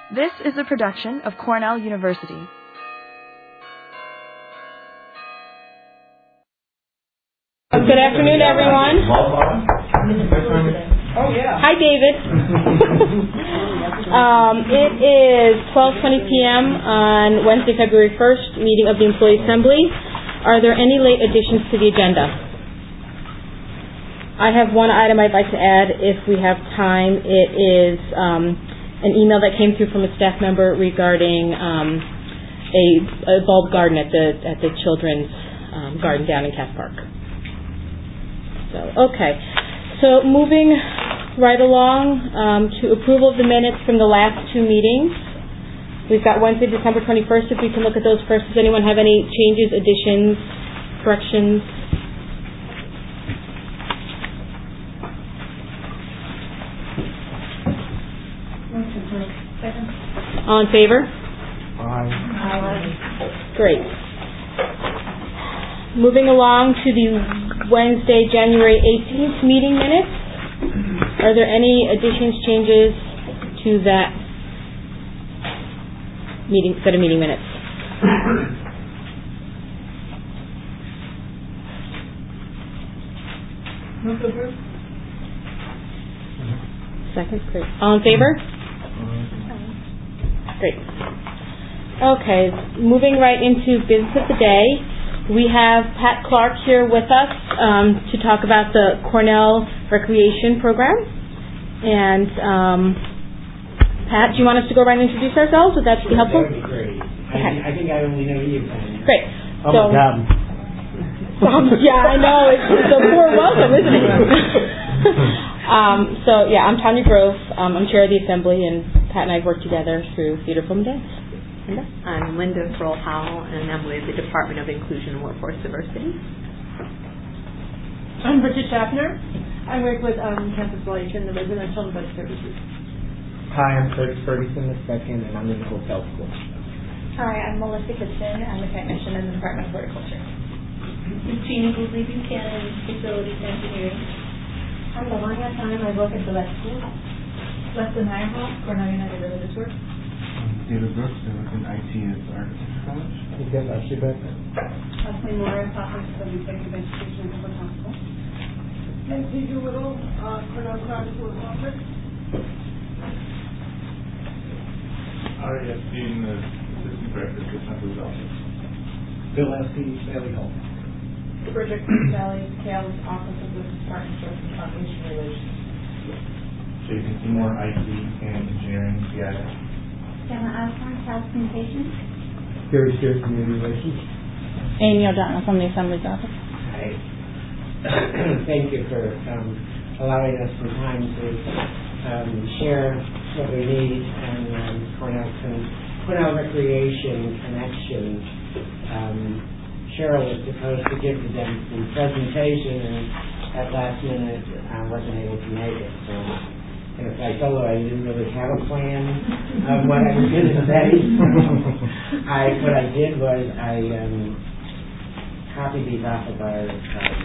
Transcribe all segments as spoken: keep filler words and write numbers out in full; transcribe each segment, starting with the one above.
This is a production of Cornell University. Good afternoon, everyone. Oh, yeah. Hi, David. um, it is twelve twenty p.m. on Wednesday, February first, meeting of the Employee Assembly. Are there any late additions to the agenda? I have one item I'd like to add if we have time. It is um, an email that came through from a staff member regarding um, a, a bulb garden at the at the children's um, garden down in Cass Park. So, okay. So moving right along um, to approval of the minutes from the last two meetings. We've got Wednesday, December twenty-first. If we can look at those first. Does anyone have any changes, additions, corrections? Second. All in favor? Aye. Aye. Great. Moving along to the Wednesday, January eighteenth meeting minutes. Are there any additions, changes to that meeting set of meeting minutes? Move to approve. Second, great. All in favor? Great. Okay, moving right into business of the day. We have Pat Clark here with us um, to talk about the Cornell Recreation Program. And um, Pat, do you want us to go right and introduce ourselves? Would that be helpful? That would be great. Okay. I, I think I only know you. Great. Oh so, my God. Um, yeah, I know. It's, it's a poor welcome, isn't it? um, so, yeah, I'm Tanya Grove. Um, I'm chair of the Assembly, and Pat and I have worked together through Theater, Film, and Dance. Linda? I'm Linda Kroll-Howell, and I'm with the Department of Inclusion and Workforce Diversity. I'm Bridget Schaffner. I work with um, Campus Life in the Residential and Bus Services. Hi, I'm Curtis Ferguson the second, and I'm in the hotel school. Hi, I'm Melissa Kitson. I'm a technician in the Department of Horticulture. I'm Gina Gooley Buchanan, Facilities Engineering. I'm Melania Time. I work at the West School. Leslie Meyerhoff, Cornell United Religious Work. David Brooks, I work in I T at Architecture College. You guys actually back there? Leslie Morris, Office of Executive Education and Public Hospital. Nancy Doolittle, uh, Cornell Graduate School of Office. Ari Epstein, the Assistant Director of the Center's Office. Bill Esty, Valley Hall. Bridget Valley, Kale's Office of Business Partnerships and Foundation Relations. Jason Seymour, I T and Engineering, C I S. Gemma Osborne, Health Communications. Gary Spears, Community Relations. Amy O'Donnell from the Assembly's office. Hi. Thank you for um, allowing us some time to um, share what we need and um, Cornell, Cornell Recreation Connection. Um, Cheryl was supposed to give to them some presentation, and at last minute I wasn't able to make it. So, if I told her I didn't really have a plan of what I was going to say, I what I did was I um, copied these off of our. Um,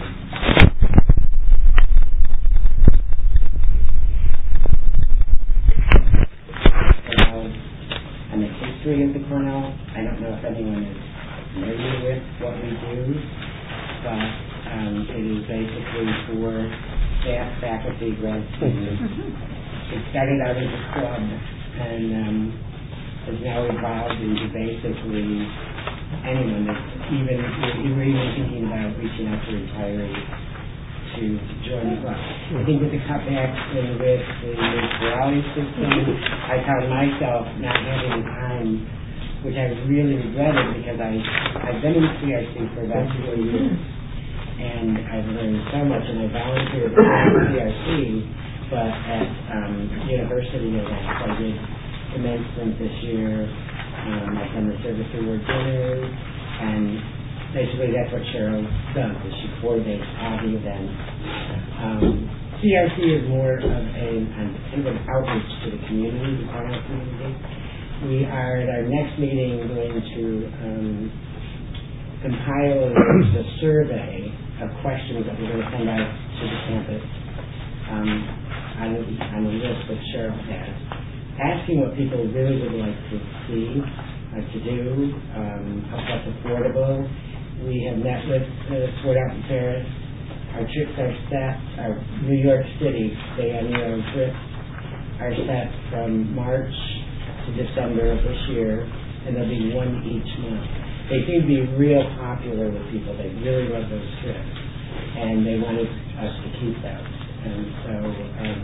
and the history of the Cornell. I don't know if anyone is familiar with what we do, but um, it is basically for staff, faculty, grad students. It started out as a club and um, has now evolved into basically anyone that's even, we're even thinking about reaching out to retirees to join the club. I think with the cutbacks and with the municipality system, I found myself not having the time, which I really regretted because I, I've been in C R C for about four years and I've learned so much, and I volunteered at C R C, but at um, university events. I did commencement this year. Um, I've done the service award dinners, and basically that's what Cheryl does, is she coordinates all the events. Um, C R C is more of a an, kind of an outreach to the community, the Cornell community. We are at our next meeting going to um, compile a survey of questions that we're going to send out to the campus um, on, the, on the list that Cheryl has. asking what people really would like to see, like to do, um, how that's affordable. We have met with uh, Sport Out in Paris. Our trips are set, our New York City, stay on your own trips, are set from March to December of this year, and there'll be one each month. They seem to be real popular with people. They really love those trips, and they wanted us to keep those. And so um,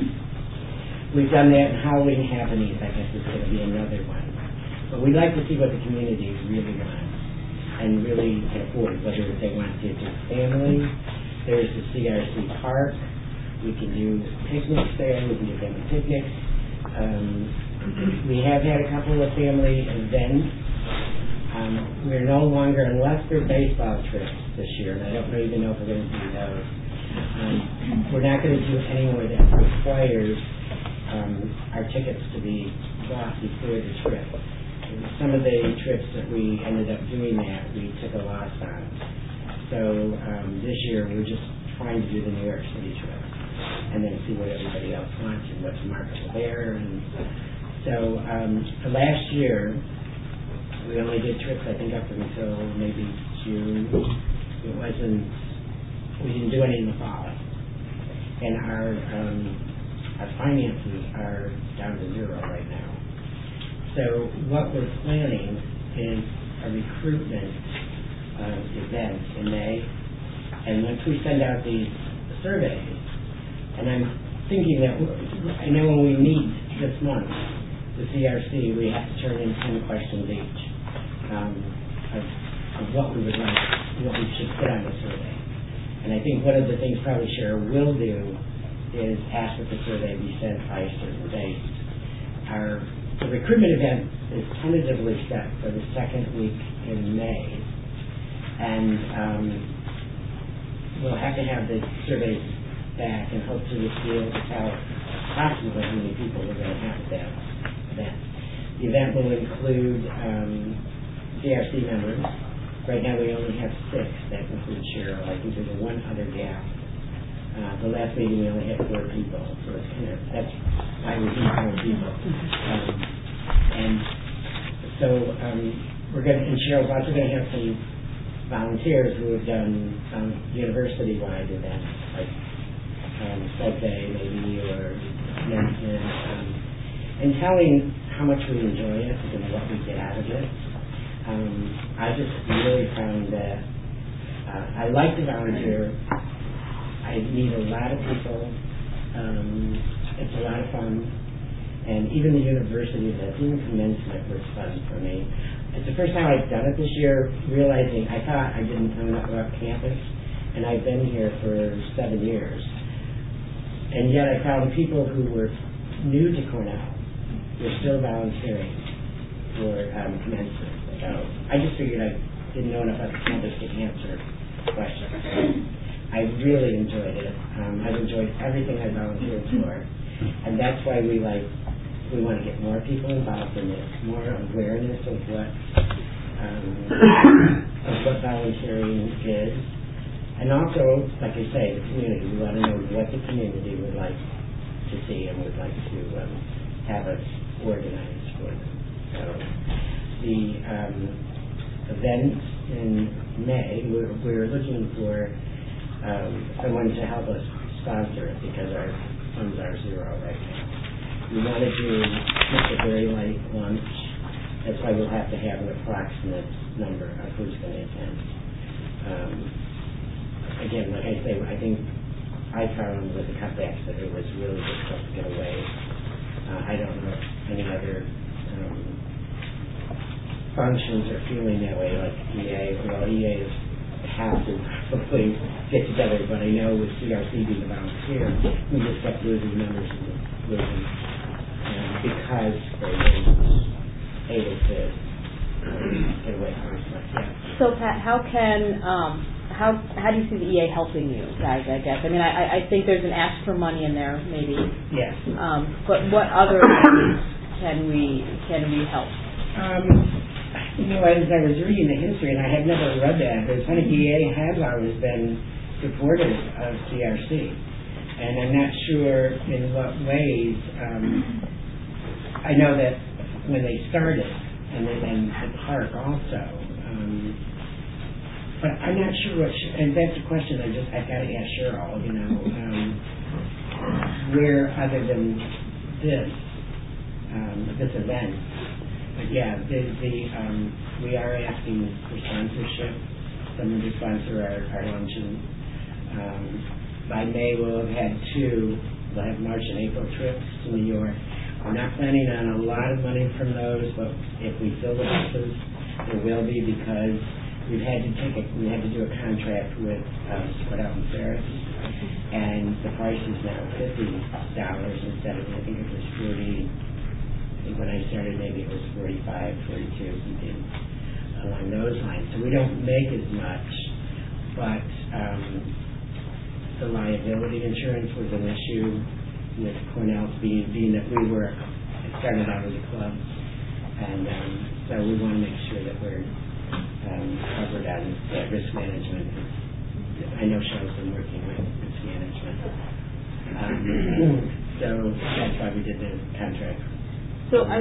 we've done that, and Halloween Happenings, I guess, is going to be another one. But we'd like to see what the community really wants and really can afford, whether they want to do family. There's the C R C Park. We can do picnics there. We can do family picnics. Um, we have had a couple of family events. Um, we're no longer, unless they're baseball trips this year, and I don't even know if we're going to do those. Um, we're not going to do any more that requires um, our tickets to be bought before the trip. Some of the trips that we ended up doing that, we took a loss on. So um, this year we're just trying to do the New York City trip and then see what everybody else wants and what's marketable there. And so um, for last year, we only did trips, I think, up until maybe June. It wasn't, we didn't do any in the fall. And our, um, our finances are down to zero right now. So what we're planning is a recruitment uh, event in May. And once we send out these surveys, and I'm thinking that, I know when we meet this month, the C R C, we have to turn in ten questions each um, of, of what we would like, what we should put on the survey. And I think one of the things probably Cheryl will do is ask that the survey be sent by a certain date. Our the recruitment event is tentatively set for the second week in May, and um, we'll have to have the surveys back and hope to be able to tell approximately how many people we're going to have at that event. The event will include um, C R C members. Right now we only have six. That includes Cheryl. I think there's one other gal. Uh, the last meeting we only had four people, so it's kind of, that's why we need four people. Um, and so um, we're going to, and Cheryl's also going to have some volunteers who have done um, university-wide events, like um, Subway maybe, or Menton, um, and telling how much we enjoy it and what we get out of it. Um, I just really found that uh, I like to volunteer. I meet a lot of people. Um, it's a lot of fun. And even the university events, even commencement was fun for me. It's the first time I've done it this year, realizing I thought I didn't know enough about campus, and I've been here for seven years. And yet I found people who were new to Cornell were still volunteering for um, commencement. So I just figured I didn't know enough about the campus to answer questions. I really enjoyed it. Um, I've enjoyed everything I volunteered for, and that's why we like we want to get more people involved in this, more awareness of what um, of what volunteering is, and also, like I say, the community. We want to know what the community would like to see and would like to um, have us organize for them. So the um, event in May, we're, we're looking for Um, someone to help us sponsor it because our funds are zero right now. We want to do just a very light lunch. That's why we'll have to have an approximate number of who's going to attend. Um, again, like I say, I think I found with the cutbacks that it was really difficult to get away. Uh, I don't know if any other um, functions are feeling that way, like E A. Well, E A is have to hopefully get together, but I know with C R C being a volunteer, we just kept losing members and losing um, because they weren't able to um, get away from us. Yeah. So Pat, how can um, how how do you see the E A helping you guys? I guess I mean I, I think there's an ask for money in there maybe. Yes. Um, but what other ways can we can we help? Um, You know, as I was reading the history, and I had never read that, but it's funny, E A has always been supportive of C R C. And I'm not sure in what ways um, I know that when they started, and then and the park also. Um, but I'm not sure what. Sh- and that's a question I just I've got to ask Cheryl. You know, um, where other than this um, this event. But yeah, the, the um, we are asking for sponsorship. Someone to sponsor our, our luncheon. Um, by May, we'll have had two. We'll have March and April trips to New York. We're not planning on a lot of money from those, but if we fill the buses, there will be because we've had to take a, we had to do a contract with um, Split Out and Ferris, and the price is now fifty dollars instead of I think it was forty. When I started, maybe it was forty-five, forty-two, something along those lines. So we don't make as much, but um, the liability insurance was an issue with Cornell being, being that we were, it started out as a club, and um, so we want to make sure that we're um, covered on the risk management. I know Cheryl's been working with risk management. Um, so that's why we did the contract. So I,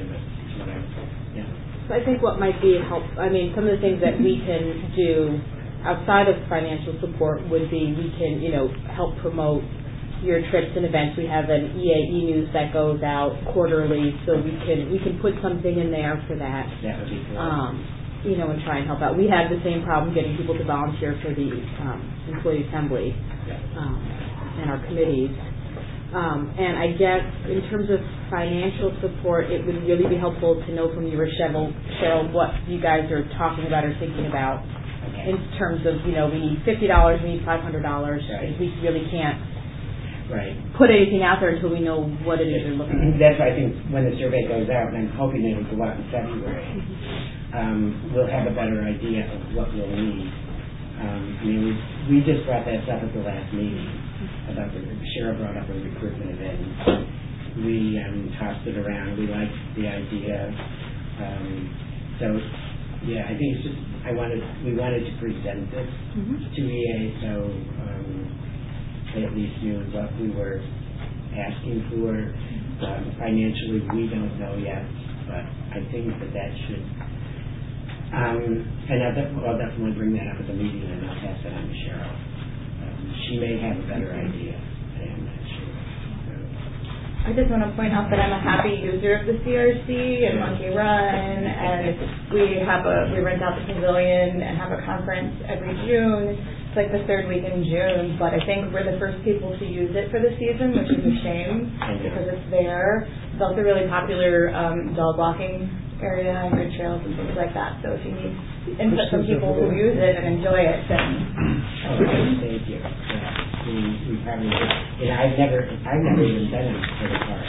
yeah. so I think what might be help. I mean, some of the things that we can do outside of financial support would be we can, you know, help promote your trips and events. We have an E A E news that goes out quarterly, so we can we can put something in there for that. That would be cool. Um, you know, and try and help out. We have the same problem getting people to volunteer for the um, employee assembly yeah. um, and our committees. Um, and I guess in terms of financial support, it would really be helpful to know from you or Cheryl, Cheryl what you guys are talking about or thinking about okay. in terms of, you know, we need fifty dollars, we need five hundred dollars. Right. We really can't right. put anything out there until we know what it is you're looking at. That's why I think when the survey goes out, and I'm hoping it'll go out in February, um, we'll have a better idea of what we'll need. Um, I mean, we, we just brought that up at the last meeting. About the Cheryl brought up a recruitment event. We um, tossed it around. We liked the idea. Um, so yeah, I think it's just I wanted we wanted to present this mm-hmm. to E A so um, they at least knew what we were asking for. Um, financially, we don't know yet, but I think that that should. Um, and I'll, def- I'll definitely bring that up at the meeting, and I'll pass that on to Cheryl. She may have a better idea. I'm not sure. So. I just want to point out that I'm a happy user of the C R C and Monkey Run, and we have a we rent out the pavilion and have a conference every June. It's like the third week in June, but I think we're the first people to use it for the season, which is a shame because it's there. It's also a really popular um, dog walking area and good trails and things like that. So if you need input from people who use it and enjoy it, then oh, thank you. Yeah. We, we probably, you know, I've never, I've never even been in for the park.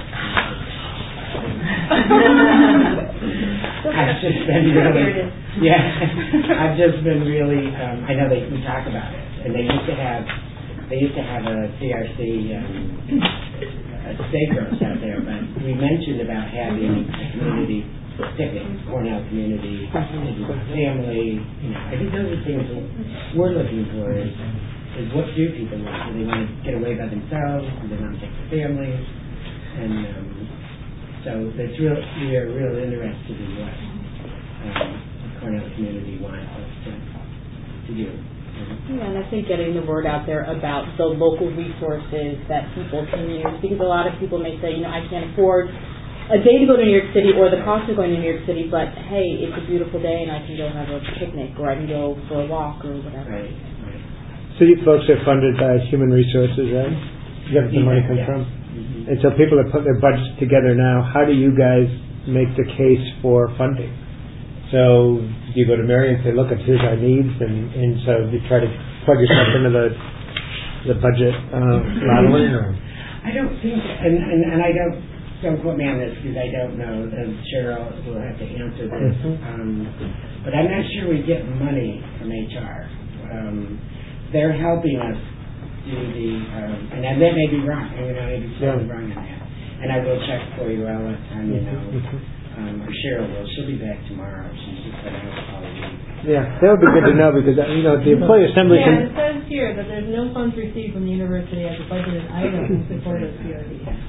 I've just been really, yeah, I've just been really. Um, I know they we talk about it, and they used to have, they used to have a C R C um, a steak roast out there, but we mentioned about having a community. Tickets, Cornell community, family, you know, I think those are things that we're looking for is, is what do people want? Do they want to get away by themselves? Do they want to take their families? And um, so it's real, we are real interested in what um, the Cornell community wants us to, to do. Yeah, and I think getting the word out there about the local resources that people can use, because a lot of people may say, you know, I can't afford a day to go to New York City or the cost of going to New York City, but hey, it's a beautiful day and I can go have a picnic or I can go for a walk or whatever. Right, right. So you folks are funded by Human Resources, right? Is that where the money comes yeah. from? Mm-hmm. And so people are putting their budgets together now. How do you guys make the case for funding? So you go to Mary and say, look, here's our needs, and, and so you try to plug yourself into the the budget uh, modeling? Or? I don't think, and, and, and I don't, don't quote me on this because I don't know, and Cheryl will have to answer this. Mm-hmm. Um, but I'm not sure we get money from H R. Um, they're helping us do the, um, and that may be wrong. I mean, I may be totally wrong on that. And I will check for you. I'll let Tanya know. Um, or Cheryl will. She'll be back tomorrow. She's just got out all week. Yeah, that would be good to know because, you know, the employee assembly Yeah, can... it says here that there's no funds received from the university as a budgeted item in support of C R D.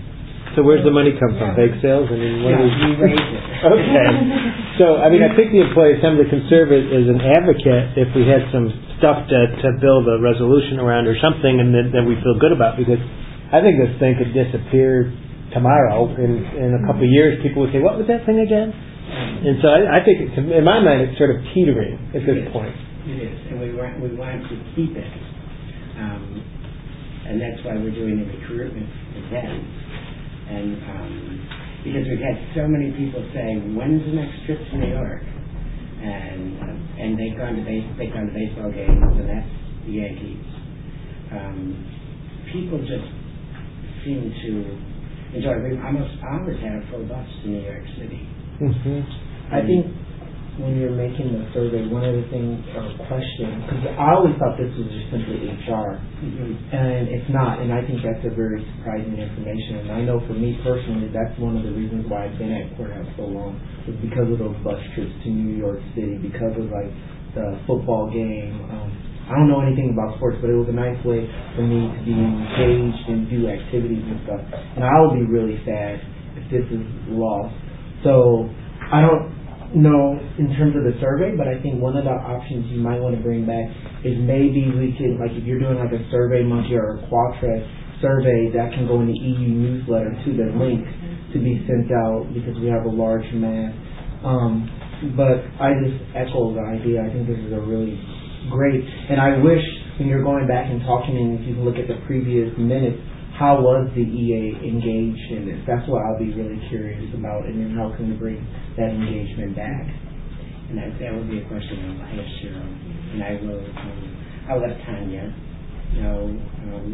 So where's the money come from? Bake sales? I mean, what Yeah, is we raise it. Okay. So, I mean, I think the Employee Assembly can serve as as an advocate if we had some stuff to, to build a resolution around or something and that, that we feel good about, because I think this thing could disappear tomorrow. In, in a couple of years, people would say, what was that thing again? And so I, I think, it, in my mind, it's sort of teetering at this point. It is, and we want, we want to keep it. Um, and that's why we're doing the recruitment event. And um, because we've had so many people saying, when's the next trip to New York? And um, and they've gone to base, they've gone to baseball games, and that's the Yankees. Um, people just seem to enjoy. We almost always had a full bus to New York City. Mm-hmm. I think when you're making the survey, one of the things, or question, because I always thought this was just simply H R, Mm-hmm. and it's not, and I think that's a very surprising information. And I know for me personally, that's one of the reasons why I've been at Cornell so long, was because of those bus trips to New York City, because of like the football game. Um, I don't know anything about sports, but it was a nice way for me to be engaged and do activities and stuff. And I will be really sad if this is lost. So I don't know in terms of the survey, but I think one of the options you might want to bring back is maybe we could, like if you're doing like a Survey Monkey or a Qualtrics survey, that can go in the E U newsletter to the link to be sent out, because we have a large mass. Um, but I just echo the idea. I think this is a really great, and I wish when you're going back and talking, and if you can look at the previous minutes, how was the E A engaged in this? That's what I'll be really curious about, and then how can we bring that engagement back? And that, that would be a question I'll ask Cheryl. And I will, um, I'll let Tanya know, um,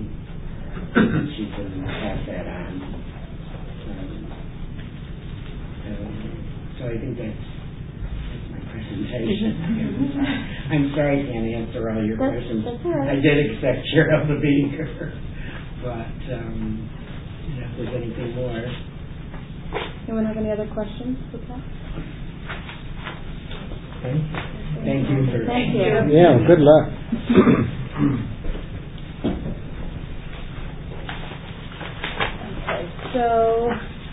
she can pass that on. Um, um, so I think that's, that's my presentation. I'm sorry, can't answer all your That's, questions. that's all right. I did accept Cheryl to be here. But, um, you know, if there's anything more. Anyone have any other questions with that? Thank you. Thank you for. Thank you. Yeah, good luck. Okay, so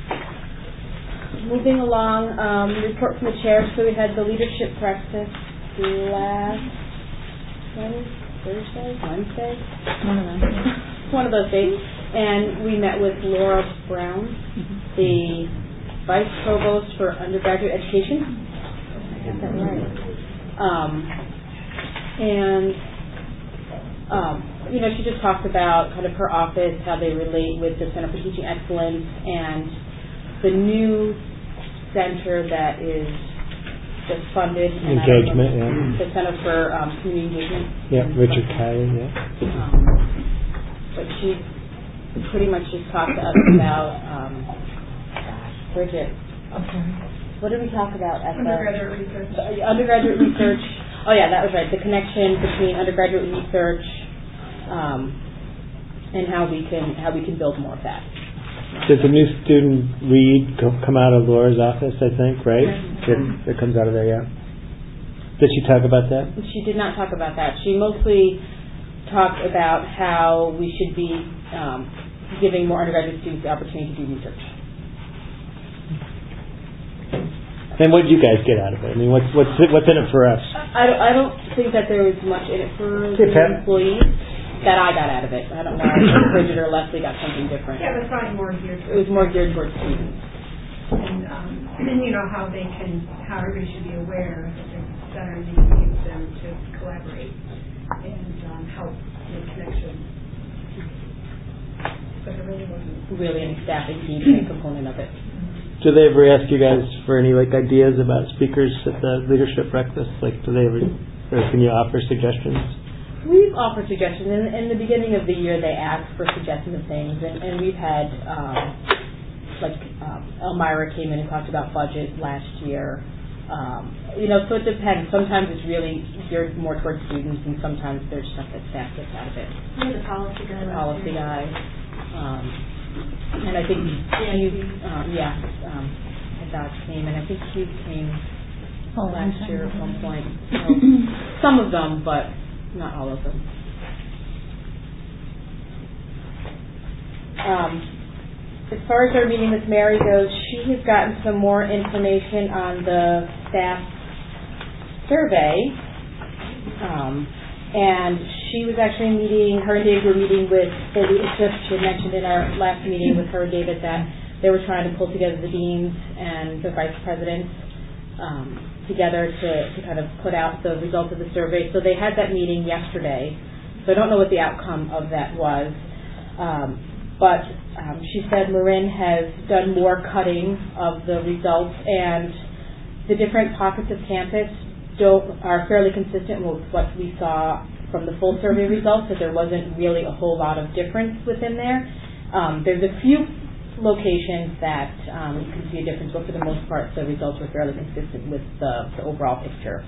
moving along, um, report from the chair. So we had the leadership breakfast last Wednesday, Thursday, Wednesday, One of them. one of those days, and we met with Laura Brown, the Vice Provost for Undergraduate Education. I got that right. Um, and um, you know, she just talked about kind of her office, how they relate with the Center for Teaching Excellence, and the new center that is just funded. And Engagement, yeah. The Center for um, Community Engagement. Yeah, Richard Kiley, yeah. Um, but she pretty much just talked to us about, um, gosh, Bridget. Okay. What did we talk about at Undergraduate research. the uh, undergraduate research? Oh yeah, that was right. The connection between undergraduate research um, and how we can how we can build more of that. Does the new student read co- come out of Laura's office, I think, right? It, it comes out of there, yeah. Did she talk about that? She did not talk about that. She mostly talked about how we should be um, giving more undergraduate students the opportunity to do research. And what did you guys get out of it? I mean, what's what's it, what's in it for us? I don't, I don't think that there was much in it for Okay, the Pat. employees that I got out of it. I don't know if Bridget or Leslie got something different. Yeah, but it's probably more geared It was more geared towards students. and, um, and you know, how they can, how everybody should be aware that the center needs them to collaborate and um, help make connections. But it really wasn't. Really in staffing team component of it. Do they ever ask you guys for any like ideas about speakers at the leadership breakfast? Like, do they ever, or can you offer suggestions? We've offered suggestions. In, in the beginning of the year, they asked for suggestions of things, and, and we've had, um, like, um, Elmira came in and talked about budget last year. Um, you know, so it depends. Sometimes it's really geared more towards students, and sometimes there's stuff that staff gets out of it. You're the policy guy. The policy guy. Um, and I think Hugh, um, yeah, um, Dodge came, and I think Hugh came Oh, last okay. year at one point. So, some of them, but not all of them. Um, as far as our meeting with Mary goes, she has gotten some more information on the staff survey. Um, and she was actually meeting, her and David were meeting with, it's just she had mentioned in our last meeting with her and David that they were trying to pull together the deans and the vice presidents um, together to, to kind of put out the results of the survey. So they had that meeting yesterday. So I don't know what the outcome of that was. Um, but um, she said Marin has done more cutting of the results, and the different pockets of campus don't, are fairly consistent with what we saw from the full survey results, that there wasn't really a whole lot of difference within there. Um, there's a few locations that um, you can see a difference, but for the most part the results were fairly consistent with the, the overall picture.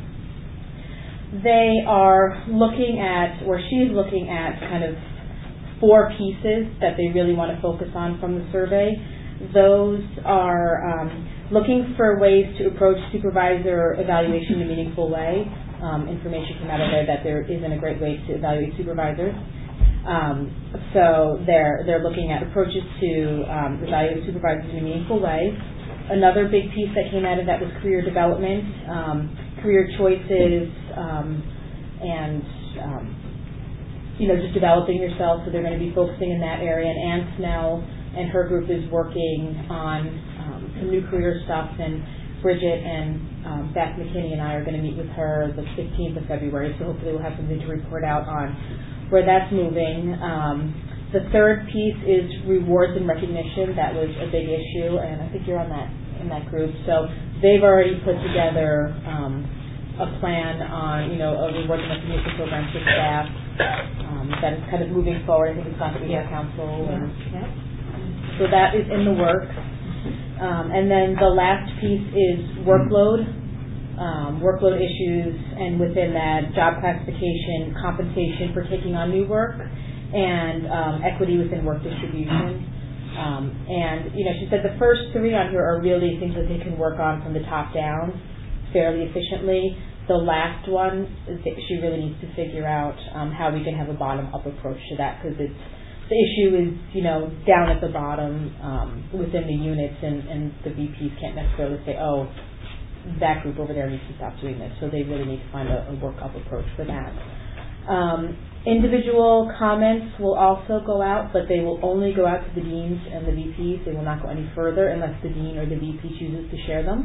They are looking at, or she's looking at kind of four pieces that they really want to focus on from the survey. Those are um, looking for ways to approach supervisor evaluation in a meaningful way. Um, information came out of there that there isn't a great way to evaluate supervisors. Um, so they're they're looking at approaches to um, evaluate supervisors in a meaningful way. Another big piece that came out of that was career development, um, career choices, um, and um, you know, just developing yourself. So they're going to be focusing in that area. And Ann Snell and her group is working on um, some new career stuff, and Bridget and um, Beth McKinney and I are going to meet with her the fifteenth of February, so hopefully we'll have something to report out on where that's moving. Um, the third piece is rewards and recognition. That was a big issue, and I think you're on that in that group. So they've already put together um, a plan on, you know, a rewards and recognition program for staff um, that is kind of moving forward. I think it's gone to the council. And, yeah. So that is in the works. Um, and then the last piece is workload, um, workload issues, and within that, job classification, compensation for taking on new work, and um, equity within work distribution. Um, and, you know, she said the first three on here are really things that they can work on from the top down fairly efficiently. The last one, is that she really needs to figure out um, how we can have a bottom-up approach to that, because it's the issue is, you know, down at the bottom um, within the units, and, and the V Ps can't necessarily say, oh, that group over there needs to stop doing this. So they really need to find a, a work-up approach for that. Um, individual comments will also go out, but they will only go out to the deans and the V Ps. They will not go any further unless the dean or the V P chooses to share them.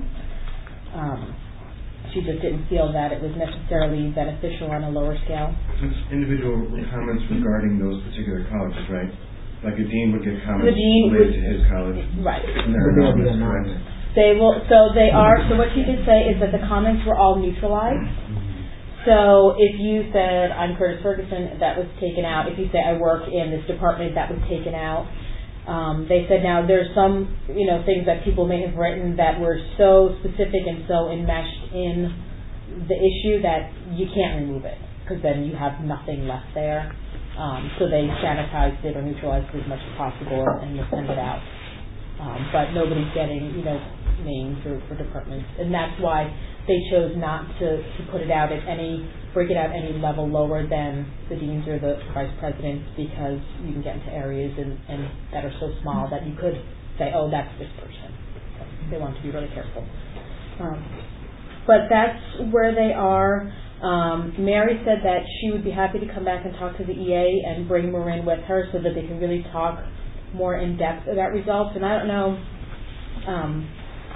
Um, She just didn't feel that it was necessarily beneficial on a lower scale. It's individual comments regarding those particular colleges, right? Like a dean would get comments the dean related would, to his college. Right. And they're anonymous, correct? They will, so they are, so what she did say is that the comments were all neutralized. So if you said, I'm Curtis Ferguson, that was taken out. If you say, I work in this department, that was taken out. Um, they said now there's some, you know, things that people may have written that were so specific and so enmeshed in the issue that you can't remove it, because then you have nothing left there. Um, so they sanitized it or neutralized it as much as possible and will send it out. Um, but nobody's getting, you know, names or for departments, and that's why they chose not to, to put it out at any, break it out any level lower than the deans or the vice presidents, because you can get into areas and, and that are so small that you could say, oh, that's this person. So they want to be really careful. Um, but that's where they are. Um, Mary said that she would be happy to come back and talk to the E A and bring Marin with her so that they can really talk more in depth about results. And I don't know, um,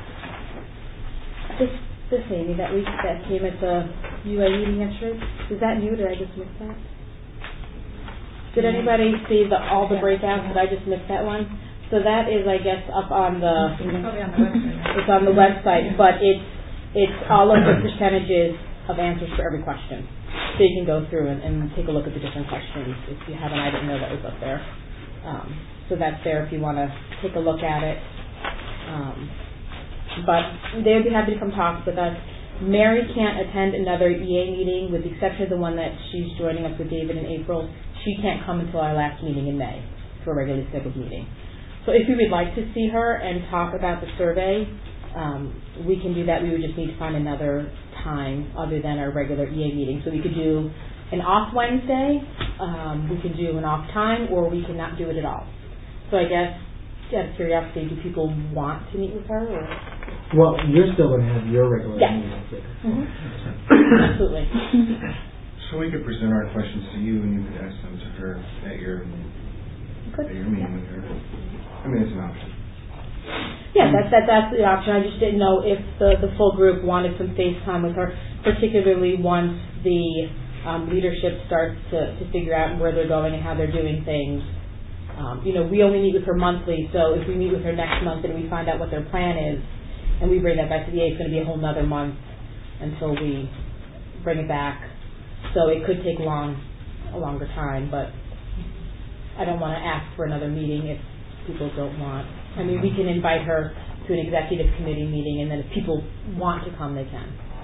this this lady that we that came at the U A meeting yesterday, is that new? Did I just miss that? Did anybody see the all the breakouts? Did I just miss that one? So that is, I guess, up on the it's on the website, but it's it's all of the percentages of answers for every question. So you can go through and, and take a look at the different questions if you haven't. I didn't know that was up there. Um, so that's there if you want to take a look at it. Um, but they would be happy to come talk with us. Mary can't attend another E A meeting, with the exception of the one that she's joining us with David in April. She can't come until our last meeting in May for a regularly scheduled meeting. So if you would like to see her and talk about the survey, um, we can do that. We would just need to find another time other than our regular E A meeting. So we could do an off Wednesday, um, we could do an off time, or we could not do it at all. So I guess out of curiosity, do people want to meet with her? Or? Well, you're still going to have your regular yes. meetings with her. Mm-hmm. Absolutely. So we could present our questions to you, and you could ask them to her at your at your meeting with her. I mean, it's an option. Yeah, that's that, that's the option. I just didn't know if the the full group wanted some face time with her, particularly once the um, leadership starts to to figure out where they're going and how they're doing things. Um, you know, we only meet with her monthly, so if we meet with her next month and we find out what their plan is, and we bring that back to the A, it's going to be a whole nother month until we bring it back. So it could take long, a longer time, but I don't want to ask for another meeting if people don't want. I mean, we can invite her to an executive committee meeting, and then if people want to come, they can.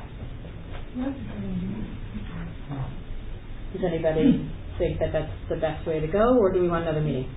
Does anybody think that that's the best way to go, or do we want another meeting?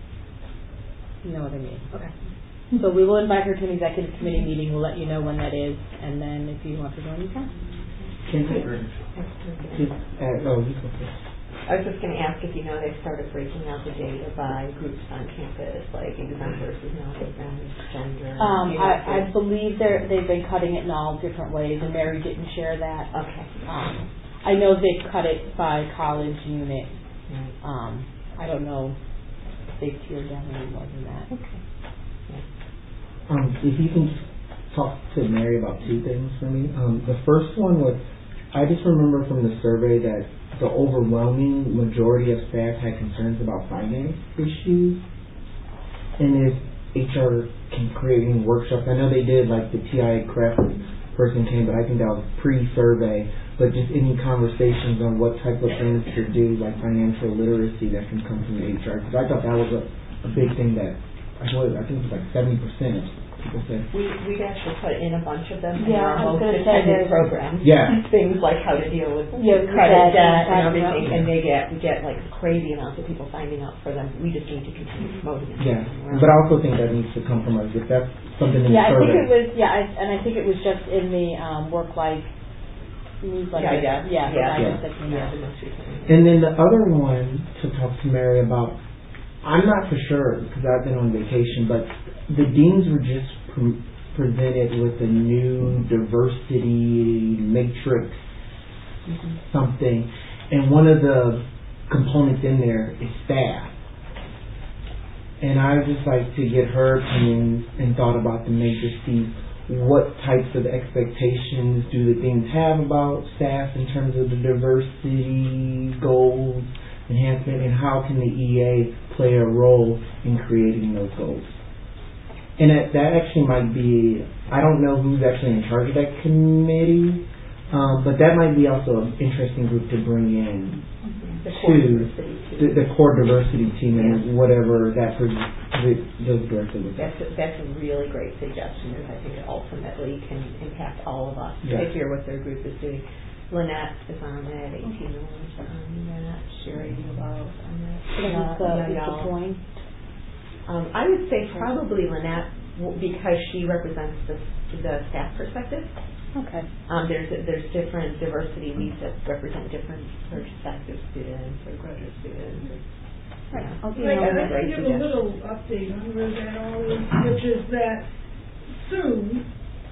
No other meeting. Okay. So we will invite her to an executive committee meeting. We'll let you know when that is, and then if you want to join, you can. Can I? Just, uh, oh, you go first. I was just going to ask if you know they've started breaking out the data by groups on campus, like exempt versus non-exempt, gender. Um, I, I believe they're they've been cutting it in all different ways, and Mary didn't share that. Okay. Um, I know they've cut it by college unit. Right. Um, I don't know if they've tiered down any more than that. Okay. Um, if you can talk to Mary about two things for me. Um, the first one was, I just remember from the survey that the overwhelming majority of staff had concerns about finance issues. And if H R can create any workshops, I know they did, like the T I A craft person came, but I think that was pre-survey. But just any conversations on what type of things to do, like financial literacy that can come from H R. Because I thought that was a, a big thing that, I thought, I think it was like seventy percent people said. We, we've actually put in a bunch of them in Yeah, our I was most gonna say attended there's- programs. Yeah. Things like how to deal with Yeah, credit debt debt and and everything, yeah. and they get, we get like crazy amounts of people signing up for them. We just need to continue promoting them. Yeah. But I also think that needs to come from us. If that's something in Yeah, the I think survey. it was. Yeah, I, and I think it was just in the um, work life newsletter. Yeah, yeah, yeah, the yeah. that came Yeah, out. the most recent. And then the other one to talk to Mary about, I'm not for sure because I've been on vacation, but the deans were just pre- presented with a new diversity matrix Mm-hmm. something, and one of the components in there is staff. And I would just like to get her opinion and thought about the matrix, see what types of expectations do the deans have about staff in terms of the diversity goals, enhancement, and how can the E A play a role in creating those goals. And that, that actually might be, I don't know who's actually in charge of that committee, um, but that might be also an interesting group to bring in The to core diversity team. the, the core diversity team Yeah. and whatever that pro- the, those directors would. That's a, that's a really great suggestion, because I think it ultimately can impact all of us Yeah. to hear what their group is doing. Lynette is on that, eighteen Millers on that, Sherry Love on that. So that was the, Yeah, was yeah. the point. Um, I would say probably Lynette, w- because she represents the, the staff perspective. Okay. Um, there's there's different diversity weeks that represent different prospective students or graduate students. Or, Right. yeah. I'll Like, email I'd her. like to Great give a suggestion. little update on where that all is, which is that soon,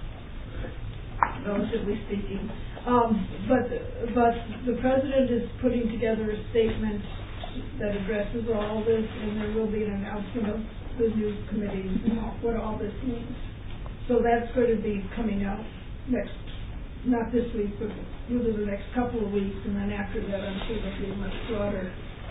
relatively speaking, um, but, but the president is putting together a statement that addresses all this, and there will be an announcement of the new committee and all- what all this means. So that's going to be coming out next, not this week, but within the next couple of weeks, and then after that, I'm sure there'll be a much broader.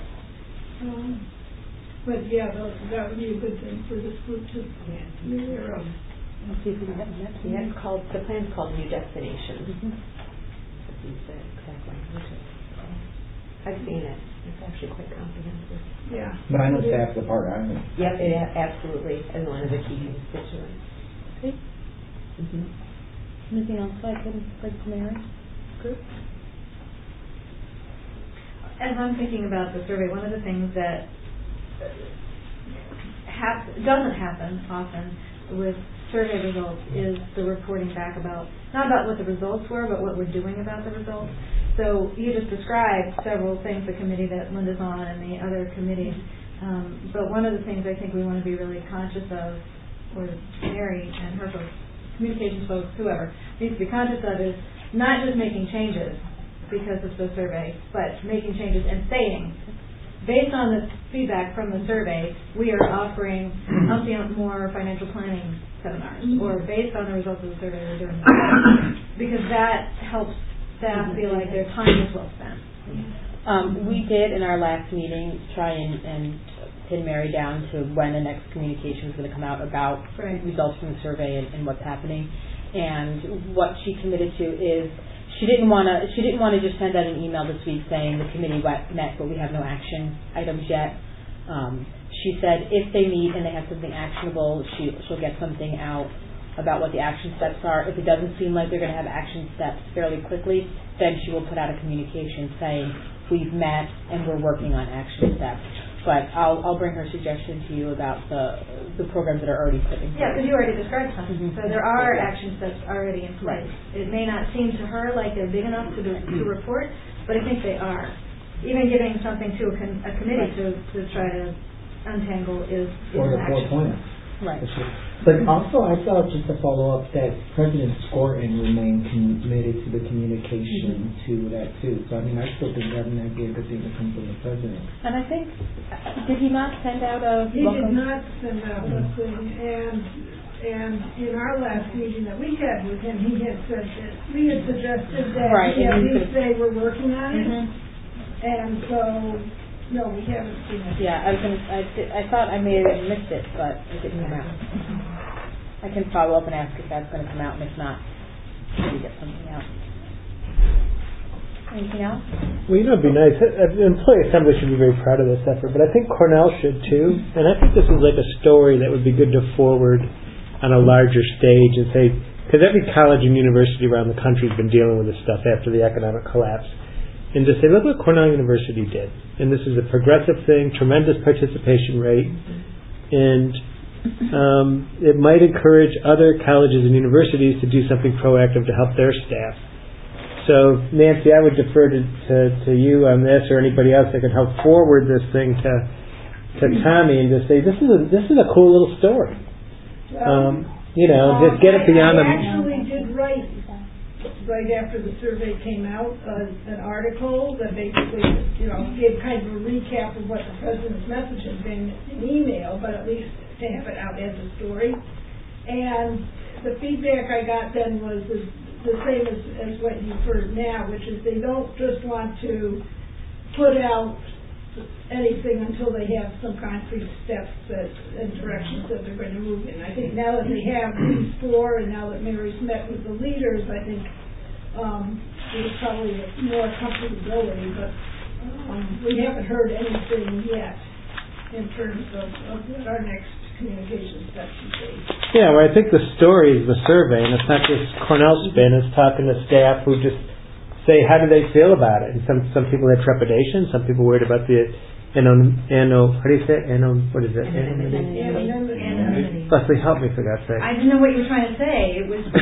Um, but yeah, that, that would be a good thing for this group to be aware of. Let's see if we can get the next Yeah, one. it's called, the plan's called New Destinations. Mhm. It's the exact language. I've seen it. It's actually quite comprehensive. Yeah. But I know staff's a part. I know. Yep, it a- absolutely is one of the key constituents. Okay. Mm-hmm. Anything else I can bring to Mary? Group? As I'm thinking about the survey, one of the things that hap- doesn't happen often with survey results is the reporting back about, not about what the results were, but what we're doing about the results. So you just described several things, the committee that Linda's on and the other committees. Um, but one of the things I think we want to be really conscious of, or Mary and her folks, communications folks, whoever, needs to be conscious of is not just making changes because of the survey, but making changes and saying, based on the feedback from the survey, we are offering umpteen more financial planning seminars, or based on the results of the survey, we're doing that. Because that helps staff feel like their time is well spent. Um, we did in our last meeting try and, and pin Mary down to when the next communication was going to come out about right. results from the survey and, and what's happening. And what she committed to is she didn't want to she didn't want to just send out an email this week saying the committee met but we have no action items yet. Um, she said if they meet and they have something actionable, she she'll get something out about what the action steps are. If it doesn't seem like they're going to have action steps fairly quickly, then she will put out a communication saying we've met and we're working on action steps. But I'll I'll bring her suggestion to you about the the programs that are already put in place. Yeah, because you already described some. Mm-hmm. So there are action steps already in place. Right. It may not seem to her like they're big enough to do, to report, but I think they are. Even giving something to a, con- a committee right. to, to try to untangle is, is or an action. Four points. Right. But also, I thought just to follow up that President Skorton remained committed to the communication mm-hmm. to that too. So I mean, I still think that might be a good thing to come from the president. And I think uh, did he not send out a? He welcome? did not send out a thing, and and in our last meeting that we had with him, he had said that we had suggested that right, he at least say we're working on it, mm-hmm. and so. No, we haven't seen it. Yeah, I was gonna, I, th- I thought I may have missed it, but it didn't come out. I can follow up and ask if that's going to come out, and if not, maybe get something out. Anything else? Well, you know, it'd be nice. Employee Assembly should be very proud of this effort, but I think Cornell should too. And I think this is like a story that would be good to forward on a larger stage and say, because every college and university around the country has been dealing with this stuff after the economic collapse. And to say, look what Cornell University did. And this is a progressive thing, tremendous participation rate. And um, it might encourage other colleges and universities to do something proactive to help their staff. So, Nancy, I would defer to, to, to you on this or anybody else that could help forward this thing to to Tommy and just say, this is a, this is a cool little story. Um, you know, um, just get it beyond I the... actually did write right after the survey came out, uh, an article that basically, you know, gave kind of a recap of what the president's message has been in email, but at least to have it out as a story. And the feedback I got then was the, the same as, as what you've heard now, which is they don't just want to put out anything until they have some concrete steps that, and directions that they're going to move in. I think now that they have these four, and now that Mary's met with the leaders, I think um, there's probably more comfortability, but um, we haven't heard anything yet in terms of, of what our next communication steps should be. Yeah, well, I think the story is the survey, and it's not just Cornell spin, it's talking to staff who just say how do they feel about it. And some some people had trepidation, some people worried about the ano, ano how do you say it? Ano, what is it? Anonymity. Anonymity. Leslie, help me for God's sake. I didn't know what you were trying to say. It was.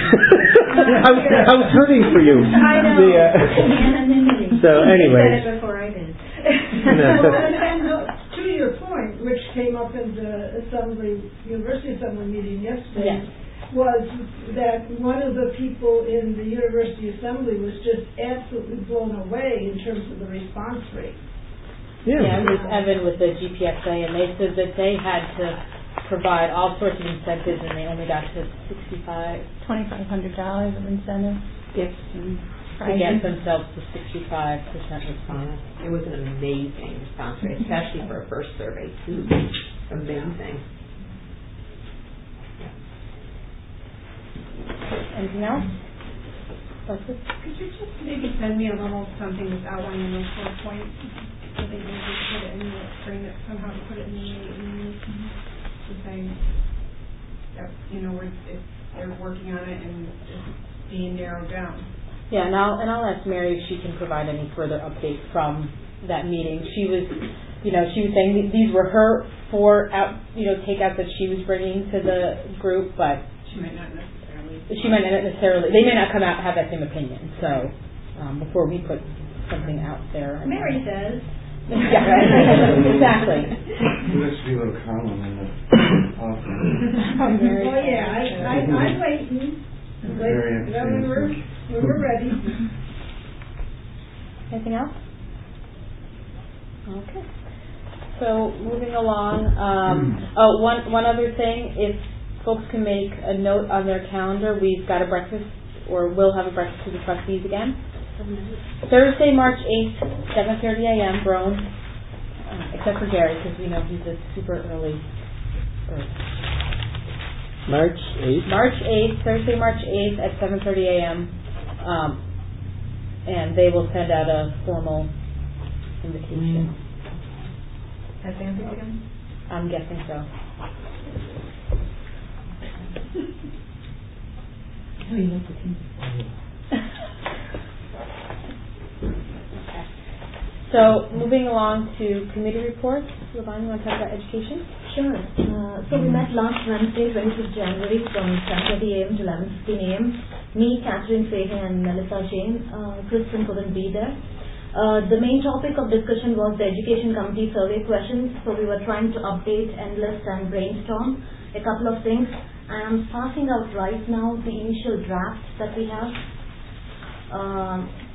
I, was I was hurting for you. I know. The, uh, Anonymity. So, anyway. You said it before I did. No, so, and, and uh, to your point, which came up in the assembly, University Assembly meeting yesterday, yes. was that one of the people in the University Assembly was just absolutely blown away in terms of the response rate. Yeah, yeah, it was Evan with the G P X A, and they said that they had to provide all sorts of incentives, and they only got to sixty-five, twenty-five hundred dollars of incentives, gifts, and to get themselves to sixty-five percent response. It was an amazing response rate, especially for a first survey too. Amazing. Anything else? Could you just maybe send me a little something that's outlining those four points? So they can just put it in the, bring it somehow to put it in the email. Just saying, that, you know, we're, if they're working on it and it's being narrowed down. Yeah, and I'll and I'll ask Mary if she can provide any further updates from that meeting. She was, you know, she was saying that these were her four out, you know, takeouts that she was bringing to the group, but she might not necessarily. She might not necessarily. They may not come out and have that same opinion. So um, before we put something out there, Mary says Yeah, right. Exactly. There should be a little column in the office. Oh, yeah, I, I, I'm waiting. Very Wait, yeah, when we're, when we're ready. Anything else? Okay. So moving along, um, oh, one, one other thing, if folks can make a note on their calendar, we've got a breakfast, or will have a breakfast with the trustees again. Thursday, March eighth, seven thirty a.m., Brown, uh, except for Gary, because we know he's a super early bird. March eighth? March eighth, Thursday, March eighth at seven thirty a.m., um, and they will send out a formal invitation. Has Anthony again? I'm guessing so. Oh, you know the team. Okay. So moving along to committee reports. Lavanya, you want to talk about education? Sure. Uh, so we met last Wednesday, twenty-fifth January from ten thirty a.m. to eleven fifteen a.m. Me, Catherine Fagan and Melissa Jane. Uh, Kristen couldn't be there. Uh, the main topic of discussion was the Education Committee survey questions. So we were trying to update, enlist and brainstorm a couple of things. I am passing out right now the initial drafts that we have. Um,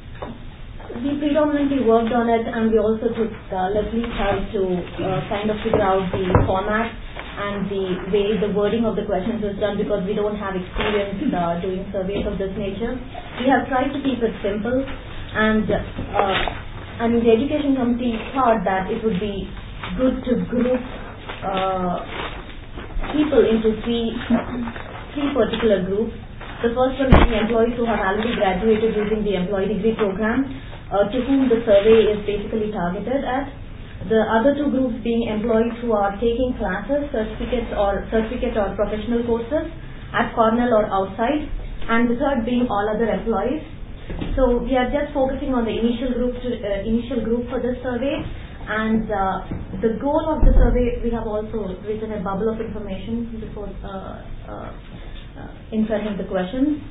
we predominantly worked on it, and we also took uh, Leslie's help to uh, kind of figure out the format and the way the wording of the questions was done, because we don't have experience uh, doing surveys of this nature. We have tried to keep it simple. And uh, I mean, the Education Committee thought that it would be good to group uh, people into three three particular groups. The first one being employees who have already graduated using the employee degree program, uh, to whom the survey is basically targeted at. The other two groups being employees who are taking classes, certificates or certificate or professional courses at Cornell or outside, and the third being all other employees. So we are just focusing on the initial group to, uh, initial group for this survey, and uh, the goal of the survey, we have also written a bubble of information before uh, uh, uh, inserting the questions.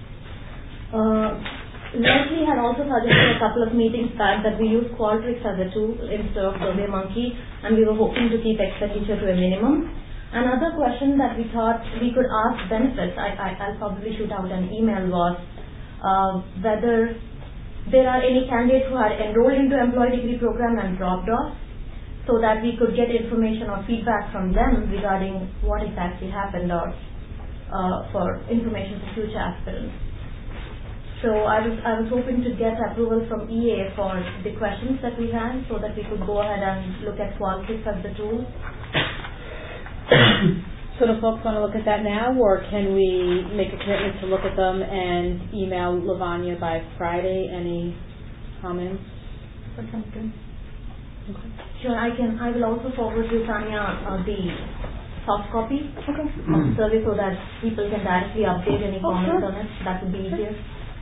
Uh, Leslie had also suggested a couple of meetings back that we use Qualtrics as a tool instead of SurveyMonkey, and we were hoping to keep expenditure to a minimum. Another question that we thought we could ask benefits, I, I, I'll probably shoot out an email, was Uh, whether there are any candidates who had enrolled into employee degree program and dropped off, so that we could get information or feedback from them regarding what exactly happened, or uh, for information for future aspirants. So I was I was hoping to get approval from E A for the questions that we had, so that we could go ahead and look at Qualtrics as the tool. So do folks want to look at that now, or can we make a commitment to look at them and email Lavanya by Friday? Any comments? That sounds good. Okay. Sure, I can. I will also forward to Tanya uh, the soft copy okay. of the survey, so that people can directly update any oh, comments sure. on it. That would be easier.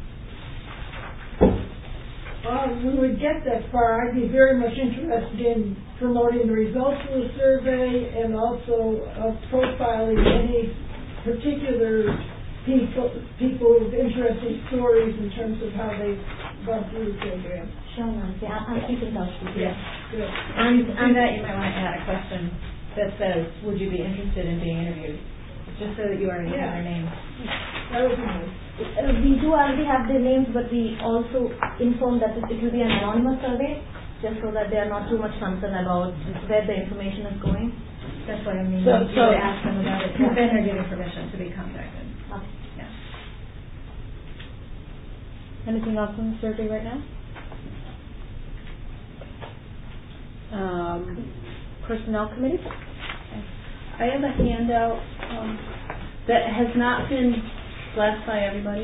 Well, when we get that far, I'd be very much interested in promoting the results of the survey, and also uh, profiling any particular people people with interesting stories in terms of how they've gone through the program. Sure, Nancy. I'll, I'll keep in touch with you. Yeah, good. And on that, you might want to add a question that says, would you be interested in being interviewed? Just so that you already Yeah. have their names. That would be nice. Uh, we do already have their names, but we also inform that it, it will be an anonymous survey, just so that they are not too much concerned about where the information is going. That's what I mean. So- you so- would ask them about it, then they're giving permission to be contacted. Okay. Yeah. Anything else on the survey right now? Um, personnel committee? I have a handout um, that has not been blessed by everybody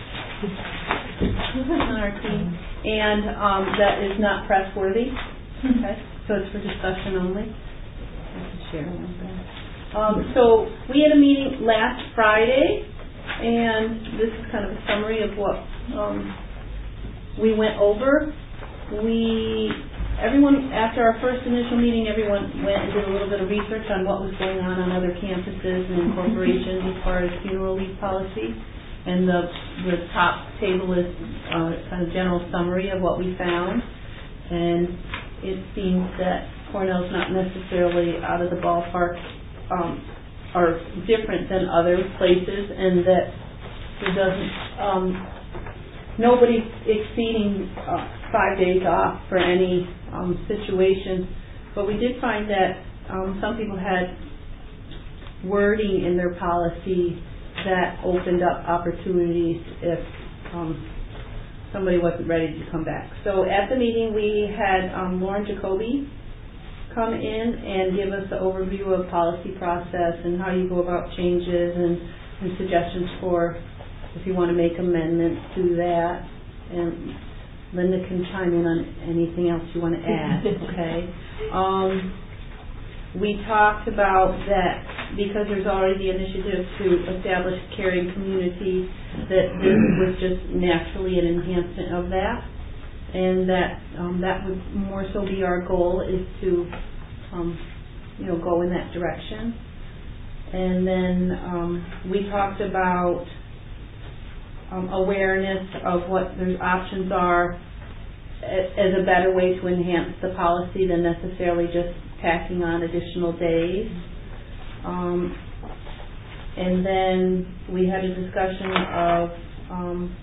on our team, and um, that is not press worthy. Okay, so it's for discussion only. I can share one there. Um, so we had a meeting last Friday, and this is kind of a summary of what um, we went over. We Everyone, after our first initial meeting, everyone went and did a little bit of research on what was going on on other campuses and corporations as far as funeral leave policy. And the the top table is uh, kind of general summary of what we found. And it seems that Cornell's not necessarily out of the ballpark um, or different than other places, and that there doesn't, um, nobody's exceeding uh, five days off for any um, situation. But we did find that um, some people had wording in their policy that opened up opportunities if um, somebody wasn't ready to come back. So at the meeting we had um, Lauren Jacoby come in and give us the overview of policy process and how you go about changes and, and suggestions for if you want to make amendments to that. And Linda can chime in on anything else you want to add, okay? Um, we talked about that because there's already the initiative to establish a caring community, that this was just naturally an enhancement of that, and that um, that would more so be our goal, is to um, you know, go in that direction. And then um, we talked about um, awareness of what the options are as a better way to enhance the policy than necessarily just tacking on additional days. Um, and then we had a discussion of um,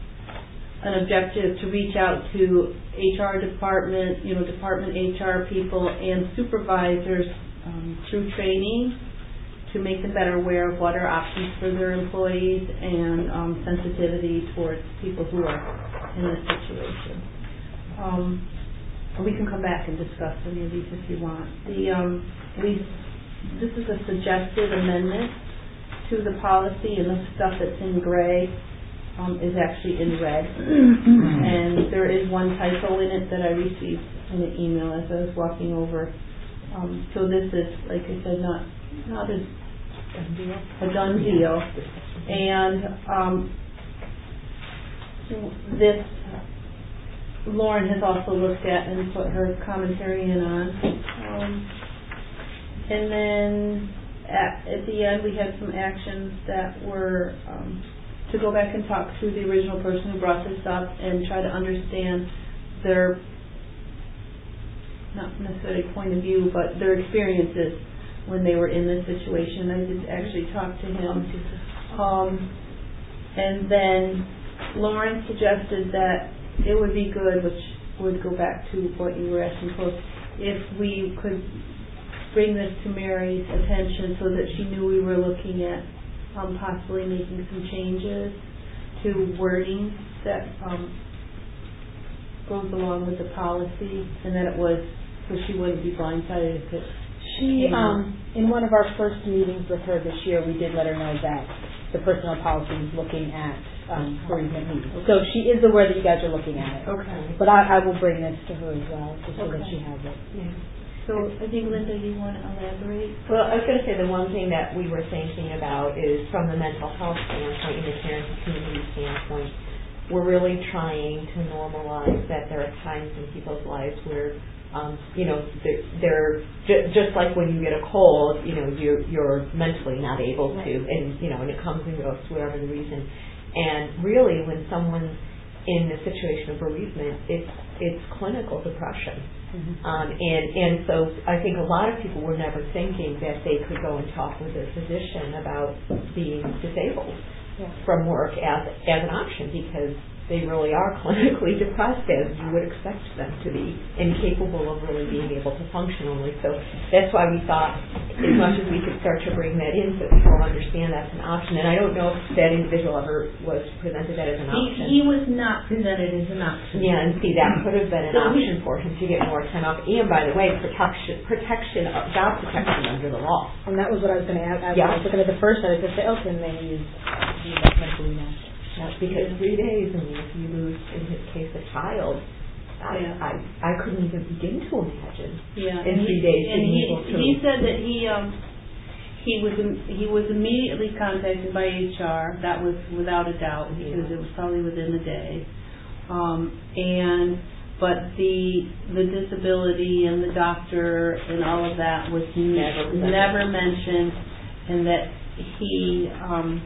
an objective to reach out to H R department, you know, department H R people and supervisors um, through training to make them better aware of what are options for their employees and um, sensitivity towards people who are in this situation. Um, we can come back and discuss any of these if you want. The um, we this is a suggested amendment to the policy, and the stuff that's in gray um, is actually in red. And there is one typo in it that I received in an email as I was walking over. Um, so this is, like I said, not not a, a done deal. And um, this Lauren has also looked at and put her commentary in on. Um, and then at, at the end we had some actions that were um, to go back and talk to the original person who brought this up and try to understand their, not necessarily point of view, but their experiences when they were in this situation. I did actually talk to him. Um, and then Lauren suggested that it would be good, which would go back to what you were asking for, if we could bring this to Mary's attention so that she knew we were looking at um, possibly making some changes to wording that um, goes along with the policy, and that it was, so she wouldn't be blindsided if it She, um, in one of our first meetings with her this year, we did let her know that the personnel policy is looking at um, bereavement leave. So she is aware that you guys are looking at it. Okay. But I, I will bring this to her as well, just so okay. that she has it. Yeah. So I think, Linda, you want to elaborate? Well, I was going to say the one thing that we were thinking about is from the mental health standpoint and the caring community standpoint, we're really trying to normalize that there are times in people's lives where Um, you know, they're, they're ju- just like when you get a cold, you know, you're, you're mentally not able to, and, you know, and it comes and goes, whatever the reason. And really, when someone's in a situation of bereavement, it's, it's clinical depression. Mm-hmm. Um, and, and so I think a lot of people were never thinking that they could go and talk with their physician about being disabled yeah. from work as, as an option, because they really are clinically depressed, as you would expect them to be, incapable of really being able to function only. So that's why we thought, as much as we could start to bring that in so people understand that's an option. And I don't know if that individual ever was presented that as an option. He, he was not presented as an option. Yeah, and see, that could have been an option for him to get more time off. And by the way, protection, protection, of job protection under the law. And that was what I was going to add. I yeah. was looking at the first, I was going to say, oh, can they use mentally now? Because three days, I mean, if you lose, in his case, a child, I, yeah. I, I couldn't even begin to imagine yeah. in and three he, days and being he, able to. he said that he um he was he was immediately contacted by H R. That was without a doubt, because yeah. it was probably within the day. Um, and but the the disability and the doctor and all of that was never never mentioned, and that he um.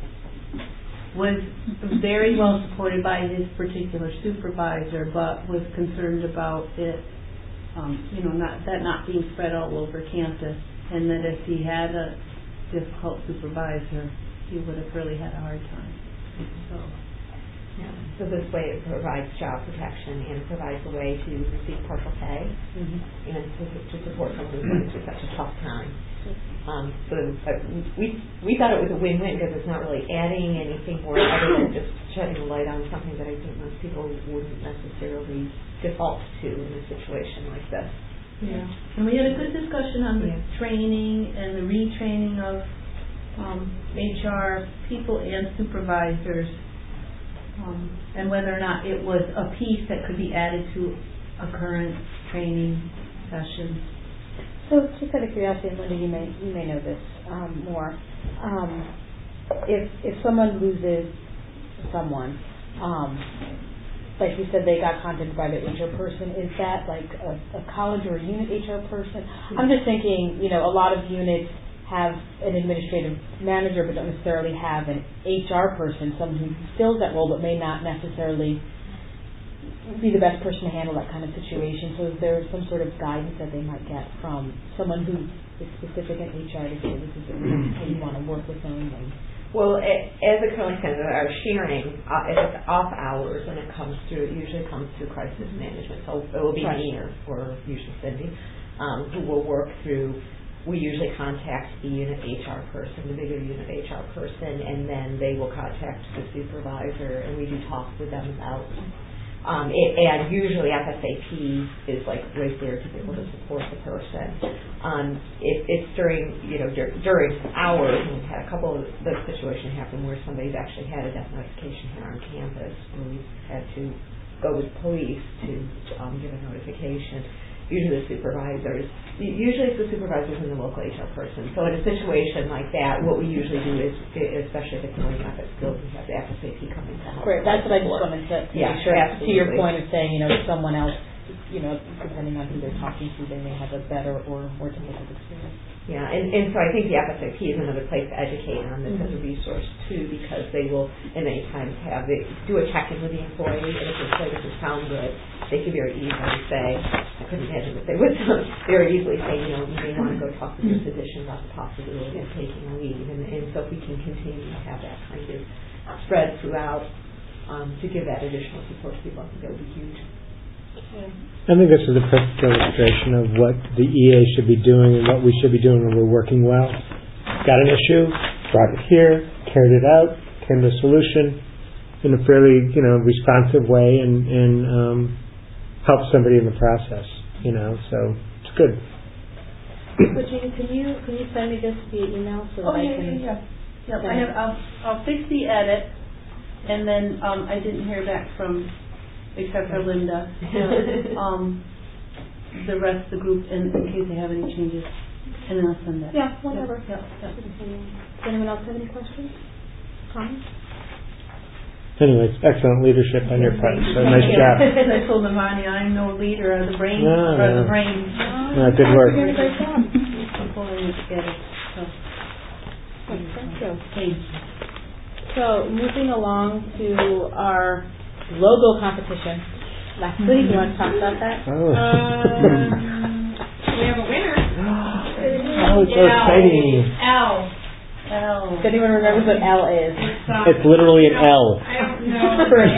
was very well supported by his particular supervisor, but was concerned about it um, you know, not, that not being spread all over campus, and that if he had a difficult supervisor, he would have really had a hard time. So, yeah. So this way it provides job protection and it provides a way to receive partial pay mm-hmm. and to, to support someone who's going through such a tough time. Um, so uh, we we thought it was a win-win because it's not really adding anything more other than just shedding a light on something that I think most people wouldn't necessarily default to in a situation like this. Yeah, and we had a good discussion on the yeah. training and the retraining of um, H R people and supervisors, um, and whether or not it was a piece that could be added to a current training session. So, just out of curiosity, and Linda, you may you may know this um, more. Um, if if someone loses someone, um, like you said, they got contacted by the H R person. Is that like a, a college or a unit H R person? I'm just thinking, you know, a lot of units have an administrative manager, but don't necessarily have an H R person, someone who fills that role, but may not necessarily be the best person to handle that kind of situation. So is there some sort of guidance that they might get from someone who is specific in H R to say this is how you want to work with them? And well, it, as the currently center are sharing, uh, if it's off hours and it comes through, it usually comes through crisis management. So it will be right. me or, or usually Cindy um, who will work through. We usually contact the unit H R person, the bigger unit H R person, and then they will contact the supervisor, and we do talk with them about. Um, it, and usually F S A P is like right there to be able to support the person. Um, it, it's during, you know, dur- during hours, and we've had a couple of those situations happen where somebody's actually had a death notification here on campus, and we've had to go with police to um, give a notification. Usually the supervisors, usually it's the supervisors and the local H R person. So in a situation like that, what we usually do is, especially if it's going up at skills, we have the F S A P coming to help. Great, that's what I just wanted to, to yeah, make sure. absolutely. To your point of saying, you know, someone else, you know, depending on who they're talking to, they may have a better or more difficult experience. Yeah, and, and so I think the F S A P is another place to educate on this mm-hmm. as a resource too, because they will, and many times have they do a check-in with the employee, and if the employee doesn't sound good, they can very easily say, I couldn't imagine that they would very easily say, you know, you may want to go talk to your physician about the possibility of taking a leave, and, and so if we can continue to have that kind of spread throughout um, to give that additional support to people, I think that would be huge. I think this is a perfect illustration of what the E A should be doing and what we should be doing when we're working well. Got an issue, brought it here, carried it out, came to a solution in a fairly, you know, responsive way, and, and um, helped somebody in the process. You know, so it's good. So Jean, can you can you send me this via email so that oh, I yeah, can? Yeah, yeah, yeah. I have. I'll I'll fix the edit, and then um, I didn't hear back from. Except for Linda, uh, um, the rest of the group, in, in case they have any changes, and then I'll send that. Yeah, whatever. Yeah, yeah. Does anyone else have any questions? Comments? Anyway, it's excellent leadership on your part, so nice job. I told Navani I'm no leader of the brain, no, or no. the brain. No, good work. You're doing a great job. I'm pulling it together. So. Thank you. Thanks. So, moving along to our logo competition. Leslie, you want to talk about that? Oh. Um, we have a winner. Oh, it's so exciting. L. L. If anyone remembers what L is. It's, um, It's literally an L. I don't know.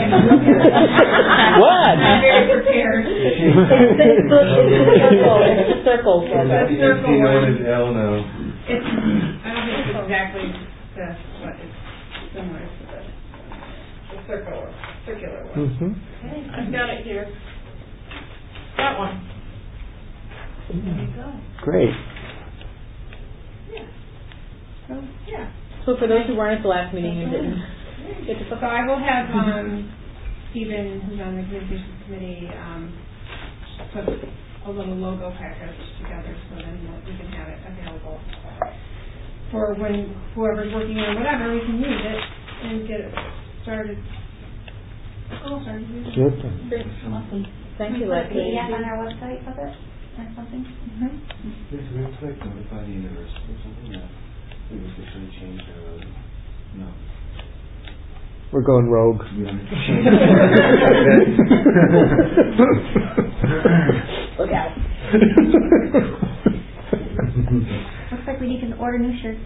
What? I'm very prepared. It's, it's, it's, it's a circle. It's a circle. It's a circle. You know what is L now? It's, I don't think it's exactly the, what is similar to the, the circle or circular one. Mm-hmm. Okay, I've got it here. That one. There you go. Great. Yeah. So, yeah. So for those who weren't at the last meeting, you didn't get to So I will have um, Stephen, who's on the communications committee, um, put a little logo package together so then we can have it available for when whoever's working on whatever, we can use it and get it started. Oh, sorry. Super. Awesome. Thank you, Put a Leslie. P D F on our website of it or something? Mm-hmm. This website notify the university or something that we officially changed our, no. We're going rogue. Look out. Looks like we need to order new shirts.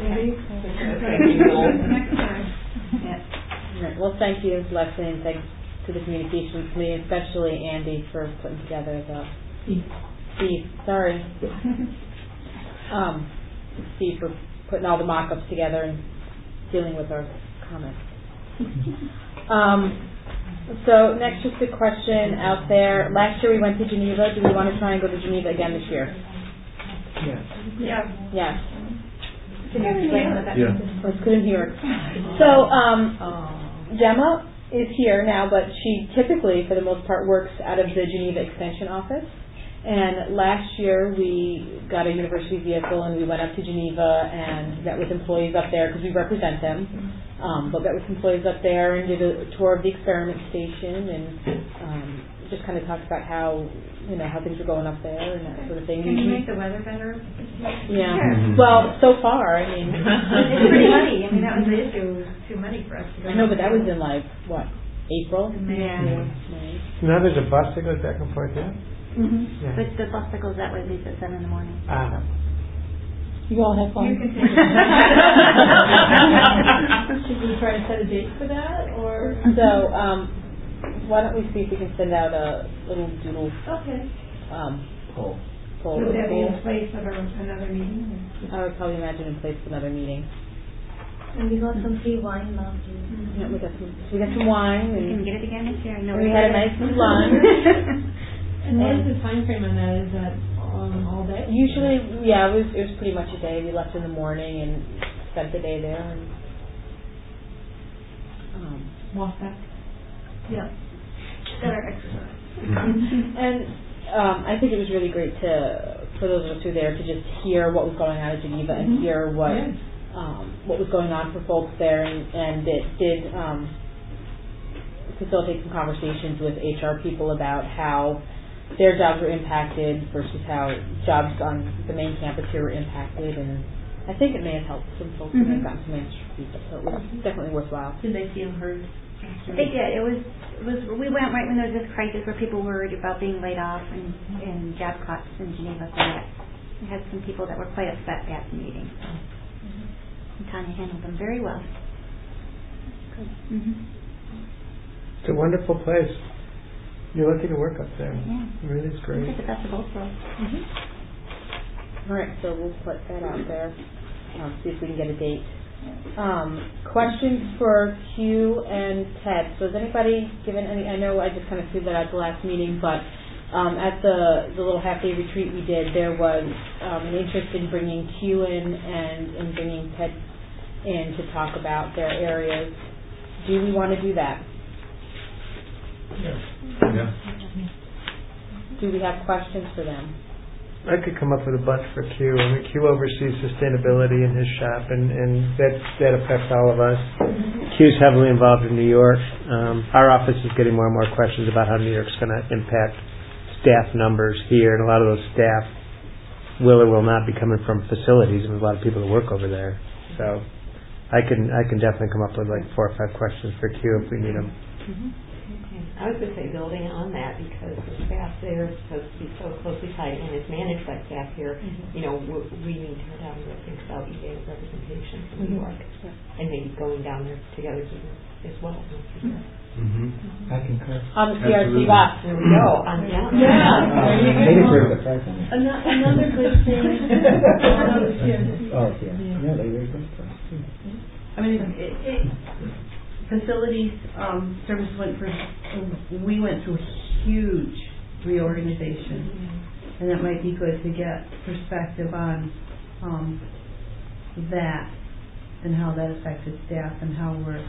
Next time. Right. Well, thank you, Leslie, and thanks to the communications committee, especially Andy, for putting together the Steve. Sorry, um, Steve for putting all the mock-ups together and dealing with our comments. Um, so next, just a question out there. Last year we went to Geneva. Do we want to try and go to Geneva again this year? Yes. Yeah. Yes. Can you explain what that Yeah. means? I couldn't hear it. So, um, Gemma is here now, but she typically, for the most part, works out of the Geneva Extension office. And last year we got a university vehicle and we went up to Geneva and met with employees up there because we represent them. Um, but met with employees up there and did a tour of the experiment station and um, just kind of talked about how you know how things are going up there and that sort of thing. Can you make the weather better? Yeah. Mm-hmm. Well, so far, I mean, it's pretty muddy. I mean, that was the issue. It was too muddy for us to go. I know, but that was in like what April. Yeah. May. Now there's a bus that goes back and forth, yeah? Mm-hmm. Yeah. But the bus that goes that way leaves at seven in the morning. Ah. You all have fun. You can take it. Should we try to set a date for that, or? So, um, why don't we see if we can send out a little doodle Okay. um, Poll. poll. Would that be in poll. place of our, another meeting? I would probably imagine in place of another meeting. And we got some free wine last year. Yeah, we got some, we got some wine We and can get it again this year. I know we had a nice lunch. And what is the time frame on that? Is that um, all day? Usually, yeah, it was it was pretty much a day. We left in the morning and spent the day there and um, Walk back. Yeah. Better exercise. and um, I think it was really great to for those of us who were there to just hear what was going on at Geneva and Mm-hmm. hear what Yeah. um, what was going on for folks there, and, and it did um, facilitate some conversations with H R people about how their jobs were impacted versus how jobs on the main campus here were impacted, and I think it may have helped some folks mm-hmm. who may have gotten some extra feedback, so it was definitely worthwhile. Did they feel heard? They did. It was, it was, we went right when there was this crisis where people were worried about being laid off and, and job cuts in Geneva, so that we had some people that were quite upset at the meeting. And Tanya handled them very well. Good. Mm-hmm. It's a wonderful place. You're lucky to work up there. Yeah. It really is great. It's the best of both worlds. Mm-hmm. All right, so we'll put that out there. Um, see if we can get a date. Um, questions for Hugh and Ted. So has anybody given any? I know I just kind of threw that at the last meeting, but um, at the the little half day retreat we did, there was um, an interest in bringing Hugh in and in bringing Ted in to talk about their areas. Do we want to do that? Yeah. Yeah. Do we have questions for them? I could come up with a bunch for Q. I mean, Q oversees sustainability in his shop, and, and that that affects all of us. Q's heavily involved in New York. Um, our office is getting more and more questions about how New York's going to impact staff numbers here, and a lot of those staff will or will not be coming from facilities. There's a lot of people that work over there. So I can I can definitely come up with like four or five questions for Q if we need them. Mm-hmm. I was going to say, building on that, because the staff there is supposed to be so closely tied and is managed by staff here, mm-hmm. you know, we, we need to go down and think about E A representation from mm-hmm. New York, yeah. and maybe going down there together as well. Mm-hmm. Mm-hmm. I concur. On the C R C bus. There we go. On the yeah. yeah. Maybe for the president. Another good thing. Oh, yeah. Yeah, they were good for us. I mean, it, it, facilities um, service went through, we went through huge reorganization, and that might be good to get perspective on um, that and how that affected staff and how we're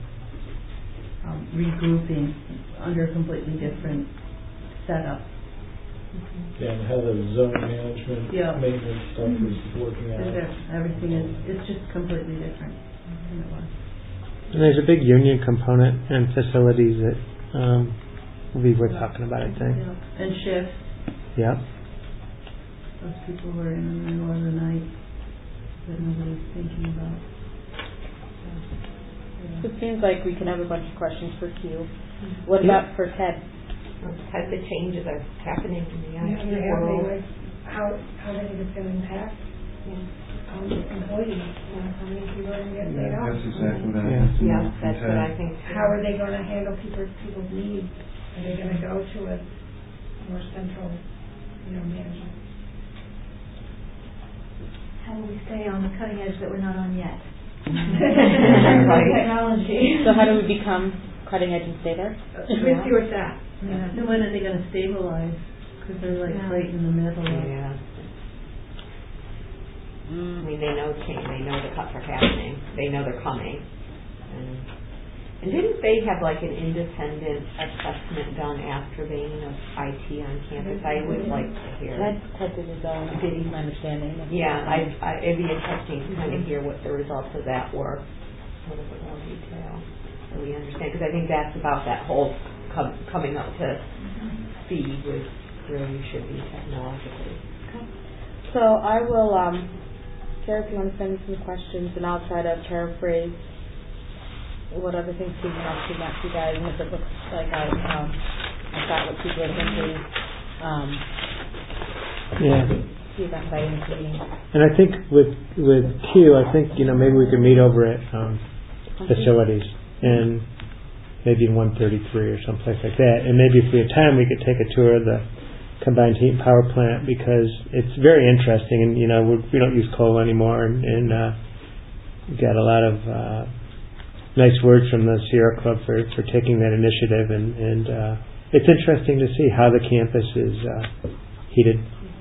um, regrouping under a completely different setup. Yeah, and how the zone management, yeah. maintenance stuff mm-hmm. is working out. Everything is, it's just completely different than it was. And there's a big union component in facilities that um, we were talking about, I think. Yeah. And shifts. Yep. Those people were in the middle of the night that nobody was thinking about. So, yeah. So it seems like we can have a bunch of questions for Q. Mm-hmm. What about for Ted? type of changes are happening in the I T Yeah, they're happening world. with how, how they think it's going to impact um, employees, you know, how many people are going to get laid Yeah, off. that's exactly what I Yeah. asked. Yeah, that's what I think. too. How are they going to handle people, people's needs? Are they going to go to a more central, you know, management? How do we stay on the cutting edge that we're not on yet? Right. Technology. So how do we become cutting edge and stay there? With your staff. Yeah. So when are they going to stabilize? Because they're like Yeah. right in the middle. Yeah. I mean, they know change. They know the cuts are happening. They know they're coming. And, and didn't they have like an independent assessment done after being of I T on campus? I would like to hear. That's tested his own, did he, my understanding. Yeah, I, I, it'd be interesting to kind of hear what the results of that were, a little bit more detail, so we understand. Because I think that's about that whole com- coming up to speed with where we should be technologically. So I will, um, Sarah, if you want to send me some questions, and I'll try to paraphrase what other things came up to that to you guys, and if it looks like I, um, I got what people are thinking, um, Yeah. see if I'm inviting to meeting. And I think with with Q, I think, you know, maybe we could meet over at um, facilities and maybe in one thirty-three or someplace like that. And maybe if we had time, we could take a tour of the combined heat and power plant, because it's very interesting. And, you know, we're, we don't use coal anymore, and, and uh, we've got a lot of uh, nice words from the Sierra Club for, for taking that initiative. And, and uh, it's interesting to see how the campus is uh, heated.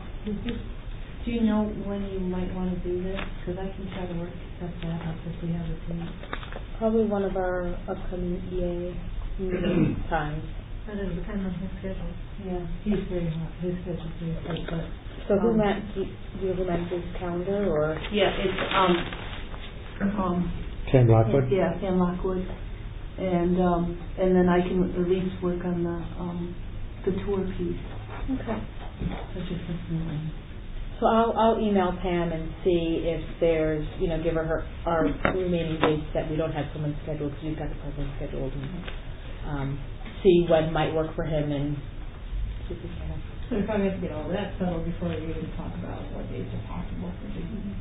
Do you know when you might want to do this? Because I can try to work set that up if we have a team. Probably one of our upcoming E A meeting times. That will depend on his schedule. Yeah, he's very hot. His schedule's very tight, but. So who um, meant, do you have his calendar, or? Yeah, it's, um, um. Ken Lockwood? Yeah, Ken Lockwood. And, um, and then I can at least work on the, um, the tour piece. Okay. That's just something. So I'll, I'll email Pam and see if there's, you know, give her, her our remaining dates that we don't have someone scheduled, because we've got the president scheduled, and um, see what might work for him, and see if we can. So we probably have to get all that settled before we even talk about what dates are possible for doing.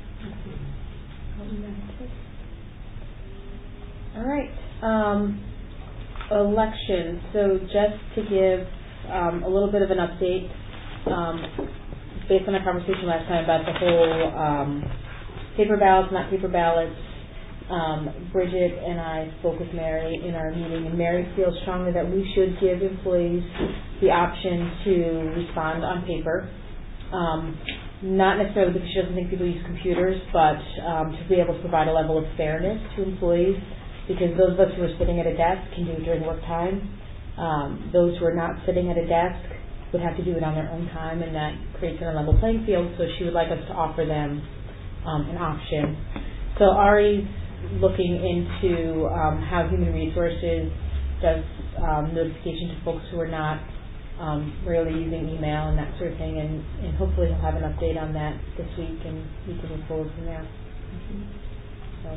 All right. Um, election. So just to give um, a little bit of an update, um, based on our conversation last time about the whole um, paper ballots, not paper ballots, um, Bridget and I spoke with Mary in our meeting, and Mary feels strongly that we should give employees the option to respond on paper. Um, not necessarily because she doesn't think people use computers, but um, to be able to provide a level of fairness to employees, because those of us who are sitting at a desk can do it during work time. Um, those who are not sitting at a desk would have to do it on their own time, and that creates an unlevel playing field, so she would like us to offer them um, an option. So Ari's looking into um, how Human Resources does um, notification to folks who are not um, rarely using email and that sort of thing, and, and hopefully he'll have an update on that this week, and we can move forward from there. Mm-hmm. So.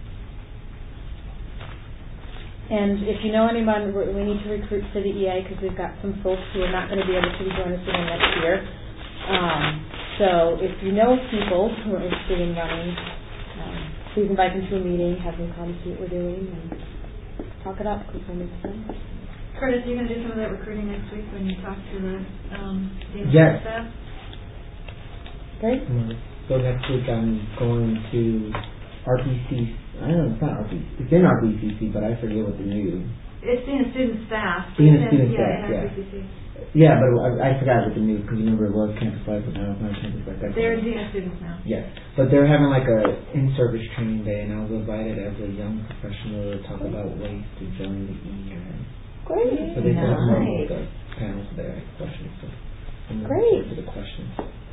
And if you know anyone, we need to recruit for the E A, because we've got some folks who are not going to be able to join us again next year. Um, so if you know people who are interested in running, um, please invite them to a meeting, have them come see what we're doing, and talk it up, because we'll make sense. Curtis, are you going to do some of that recruiting next week when you talk to the um, Yes. staff? Great. Mm, So next week I'm going to R P C. I don't know, it's not R P C. It's in R P C C, but I forget what the new. It's being a student staff. Being a It's student in- staff, yeah. in yeah. R P C C. Yeah, but I, I forgot what the new, because remember it was Campus Life, but now it's not Campus Life. That's They're right. being students now. Yes, but they're having like a in-service training day, and I was invited as a young professional to talk about ways to join the E A. Great. So they still have more of Nice. the panels there, questions. So I'm looking Great. forward to the questions.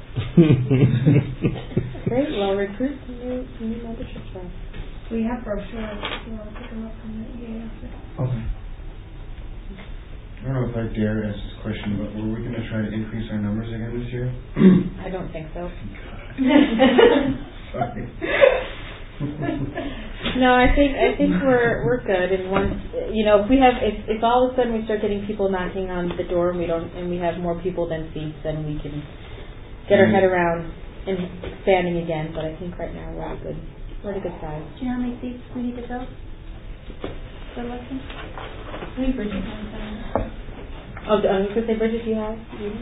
Great. Well, recruit some new, some new membership staff. We have brochures, if you want to pick them up from the E A after. Okay. I don't know if I dare ask this question, but were we going to try to increase our numbers again this year? I don't think so. Sorry. No, I think I think we're we're good. And once you know, if we have if, if all of a sudden we start getting people knocking on the door and we don't and we have more people than seats, then we can get our head around and expanding again. But I think right now we're at a good we're at a good size. Do you know how many seats we need to fill? Good looking. I think Bridget has that. Oh, I was going to say, Bridget, do you have? Mm-hmm.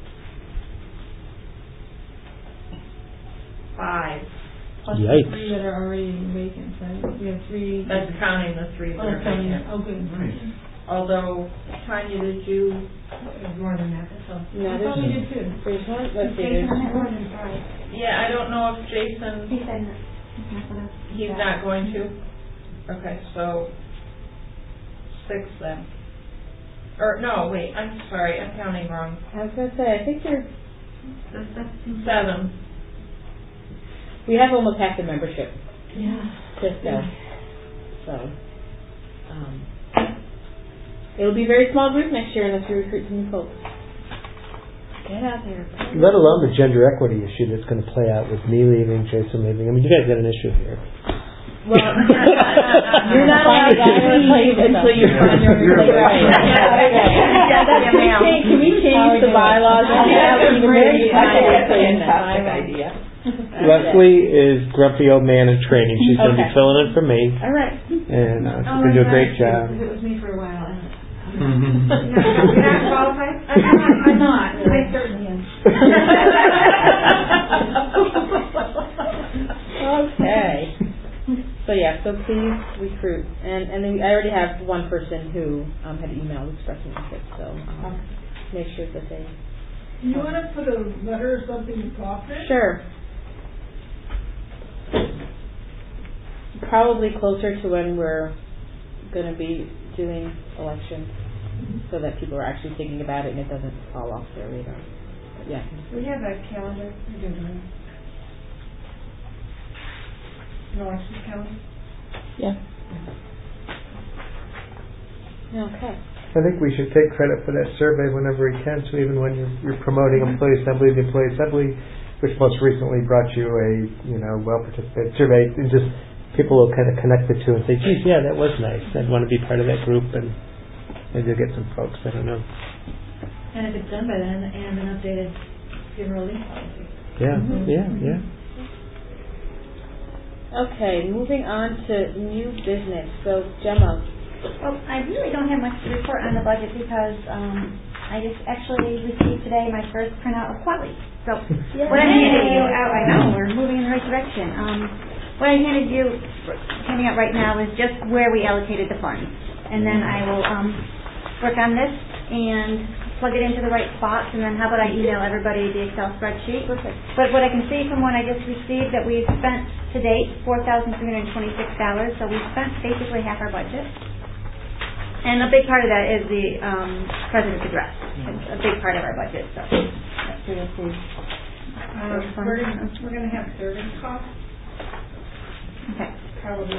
Five. Plus Yikes. the three that are already vacant, right? We have three. That's counting the three that Oh, are counting vacant. it. Oh, good. Although, Tanya, did you, There's more than that, that's all. No, I thought we did too. There's one. Let's see. Jason There's, had more than five. yeah, I don't know if Jason, He said no. He's not gonna. he's not going to? Okay, so six then. Or, no, wait, I'm sorry, I'm counting wrong. I was going to say, I think there's Seven. we have almost half the membership. Yeah. Just so. So, um, it'll be a very small group next year unless we recruit some new folks. Get out there. Let alone the gender equity issue that's going to play out with me leaving, Jason leaving. I mean, you guys got an issue here. Well, you're not allowed to leave until you find your replacement. Can we change the bylaws? Fantastic idea. Leslie is grumpy old man in training. She's going to be Okay. filling in for me, All right. and uh, she's Oh, going to do a yeah, great true, job. 'cause it was me for a while. And Mhm. You're not qualified? I'm not. I'm not. I certainly am. Okay. So yeah, so please recruit, and and then I already have one person who um, had emailed expressing interest, so um, make sure that they. Do you want to put a letter or something in coffin? Sure. Probably closer to when we're going to be doing elections, so that people are actually thinking about it and it doesn't fall off their radar. But yeah. We have a calendar. We do, do. An election calendar? Yeah. Okay. I think we should take credit for that survey whenever we can. So even when you're, you're promoting employee assembly, the employee assembly, which most recently brought you a you know well participated survey, and just people will kind of connect the two and say, geez, yeah, that was nice. I'd want to be part of that group, and maybe you'll get some folks. I don't know. And if it's done by then, and an updated funeral leave policy. Yeah, Mhm. yeah, yeah. Okay, moving on to new business. So Gemma. Well, I really don't have much to report on the budget because um, I just actually received today my first printout of Quali. So what I handed you out, I know we're moving in the right direction. Um, what I handed you coming out right now is just where we allocated the funds, and then I will um, work on this and plug it into the right spots, and then how about I email everybody the Excel spreadsheet. Perfect. But what I can see from what I just received that we've spent to date four thousand three hundred twenty-six dollars. So we've spent basically half our budget. And a big part of that is the um, President's Address. It's a big part of our budget. So that's where you'll see. Uh, we're gonna, we're gonna have service costs, Okay. probably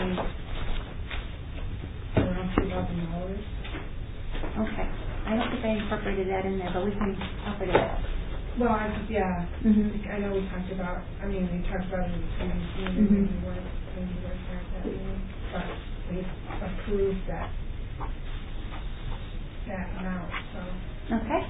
around two thousand dollars. Okay. I don't think I incorporated that in there, but we can offer it up. Well, I, yeah, Mhm. I know we talked about, I mean, we talked about it in the previous Mhm. meeting, we weren't, maybe we weren't at that meeting, but we approved that, that amount, so. Okay.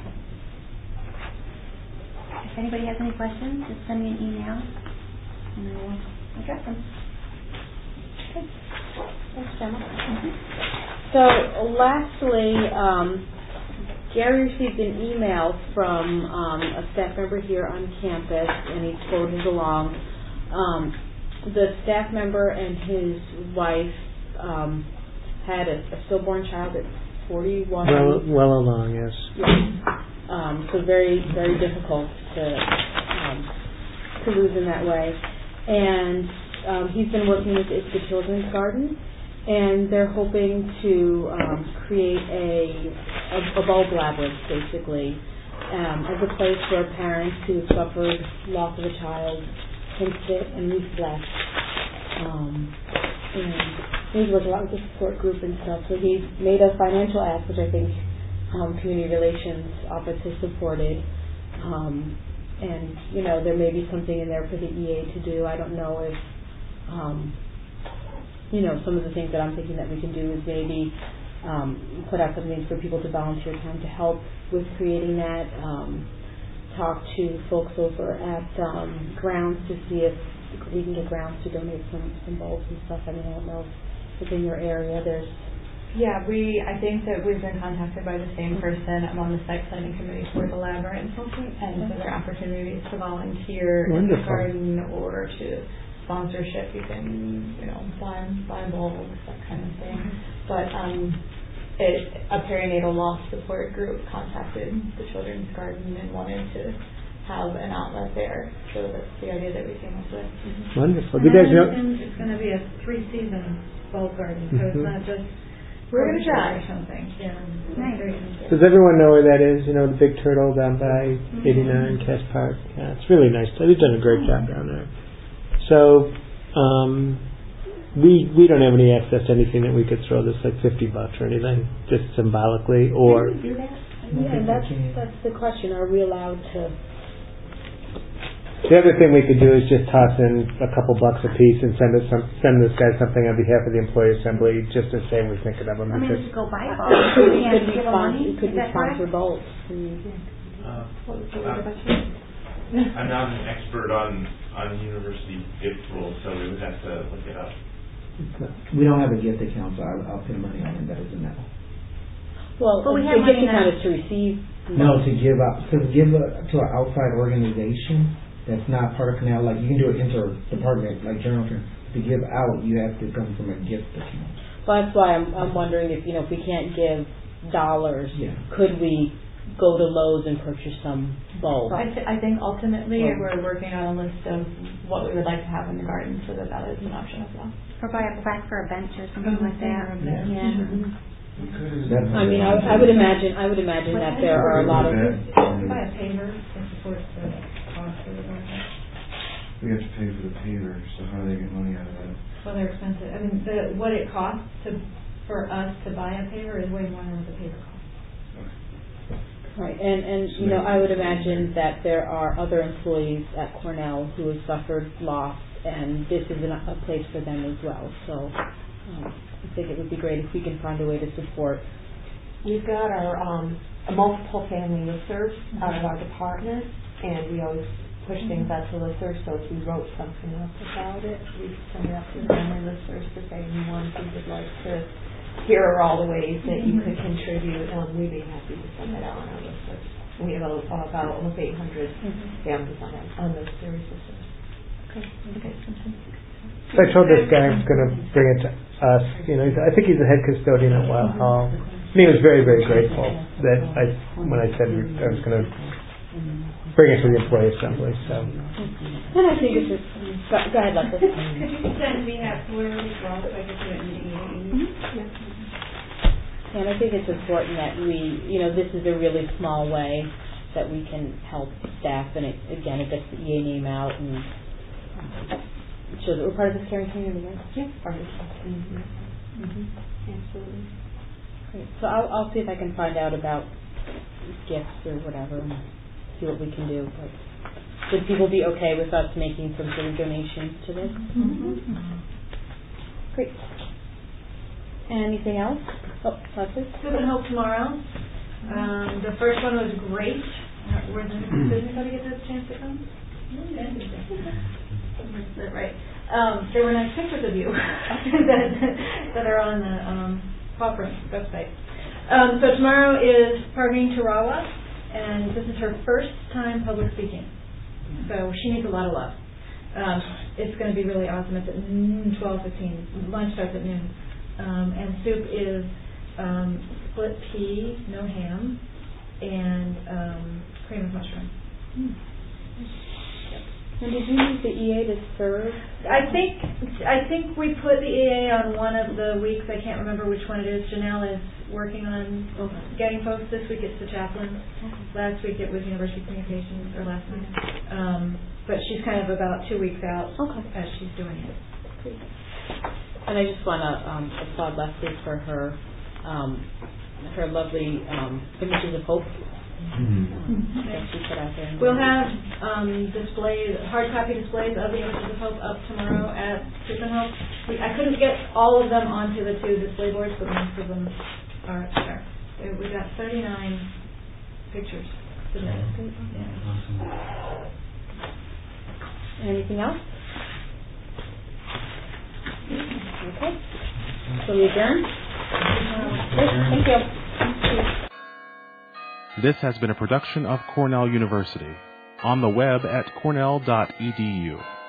If anybody has any questions, just send me an email, and I will address them. Okay. Thanks, Gemma. Mm-hmm. So lastly, um, Gary received an email from um, a staff member here on campus, and he forwarded along. Um, the staff member and his wife um, had a, a stillborn child at forty-one. Well, well along, yes. Yeah. Um, so very, very difficult to um, to lose in that way. And um, he's been working with It's the Children's Garden, and they're hoping to um, create a, a, a bulb labyrinth, basically, um, as a place where parents who have suffered loss of a child can sit and reflect. Um, and he's worked a lot with the support group and stuff, so he's made a financial ask, which I think um, Community Relations Office has supported. Um, and, you know, there may be something in there for the E A to do. I don't know if um, you know, some of the things that I'm thinking that we can do is maybe um, put out some things for people to volunteer time to help with creating that. Um, talk to folks over at um, Grounds to see if we can get Grounds to donate some, some bulbs and stuff. I mean, I don't know if within your area there's... Yeah, we, I think that we've been contacted by the same person. I'm on the site planning committee for the Labyrinth, and so there are opportunities to volunteer in the garden or to sponsorship. You can, you know, buy, buy bulbs, that kind of thing. But um, it, a perinatal loss support group contacted the Children's Garden and wanted to have an outlet there. So that's the idea that we came up with. Mm-hmm. Wonderful. And You guys know? It's going to be a three-season bulb garden, so Mm-hmm. it's not just we're going to try or something. Yeah. Nice. Does everyone know where that is? You know, the big turtle down by eighty-nine Cass Park. Yeah, it's really nice. They've done a great job down there. So, um, we we don't have any access to anything that we could throw this like fifty bucks or anything, just symbolically, or. Do that? Yeah, that's that's the question. Are we allowed to? The other thing we could do is just toss in a couple bucks a piece and send us some, send this guy something on behalf of the employee assembly, just to say we're thinking of him. I mean, Because just go buy It bulbs. could We be can't give them sponsor, money. it could Is be that sponsor correct? bulbs. Uh, I'm not an expert on, on university gift rules, so we would have to look it up. We don't have a gift account, so I'll, I'll put money on it. That doesn't matter. Well, But we the have gift money account now. is to receive. No, to give out, to give a, to an outside organization that's not part of Canal. Like you can do it inter-department, like journal entry. To give out, you have to come from a gift account. Well, that's why I'm I'm wondering if you know if we can't give dollars, Yeah. could we go to Lowe's and purchase some bulbs? I, th- I think ultimately Well- we're working on a list of what we would like to have in the garden, so that that is an option as well. Or buy a plaque for a bench or something like that. Yeah. Yeah. I mean, I, I would imagine I would imagine that there are a lot of. Buy a paver that supports the cost of the garden. We have to pay for the paver, so how do they get money out of that? Well, they're expensive. I mean, the, what it costs to for us to buy a paver is way more than what the paver costs. Right, and and you know, I would imagine that there are other employees at Cornell who have suffered loss, and this is an, a place for them as well. So, um, I think it would be great if we can find a way to support. We've got our um, multiple family listservs out of our department, and we always push things out to listservs, so if we wrote something up about it, we send it up to the family listservs to say anyone who would like to, here are all the ways that you could contribute, um, we'd be happy to send that out on our listservs. We have a, about almost eight hundred Mm-hmm. families on, that, on those series listservs. Okay. Okay. So I told this guy I was going to bring it to us. You know, he's, I think he's the head custodian at Wild Hall. And he was very, very grateful that I, when I said I was going to bring it to the employee assembly. So. And I think it's just go, go ahead, Leslie. Could you send me that flyer as well, so I could put it in the email? And I think it's important that we, you know, this is a really small way that we can help staff, and it, again, it gets the E A name out and um, shows that we're part of this caring community, right? Yeah, part of this. Mm-hmm. Mm-hmm. Absolutely. Great. So I'll, I'll see if I can find out about gifts or whatever and see what we can do. But would people be okay with us making some sort of donation to this? Mm-hmm. Great. Anything else? Oh, Leslie? Soup and Hope tomorrow. Um, the first one was great. Uh, were the, did anybody get a chance to come? Right. Um, there were nice pictures of you that, that are on the um, conference website. Um, so tomorrow is Parveen Tarawa, and this is her first time public speaking. So she needs a lot of love. Um, it's going to be really awesome. It's at twelve fifteen. Lunch starts at noon. Um, and soup is um, split pea, no ham, and um, cream of mushroom. Mm. And did you use the E A to serve? I think I think we put the E A on one of the weeks. I can't remember which one it is. Janelle is working on Okay. getting folks. This week it's the chaplain. Okay. Last week it was University Communications, or last week. Um, but she's kind of about two weeks out Okay. as she's doing it. Great. And I just want to um, applaud Leslie for her um, her lovely um, images of hope that she put out there. We'll have um, displays, hard copy displays of the Images of Hope up tomorrow at Truth and Hope. We, I couldn't get all of them onto the two display boards, but most of them are there. So we got thirty-nine pictures today. Yeah. Anything else? Okay. So we adjourn? Thank you. This has been a production of Cornell University. On the web at cornell dot e d u.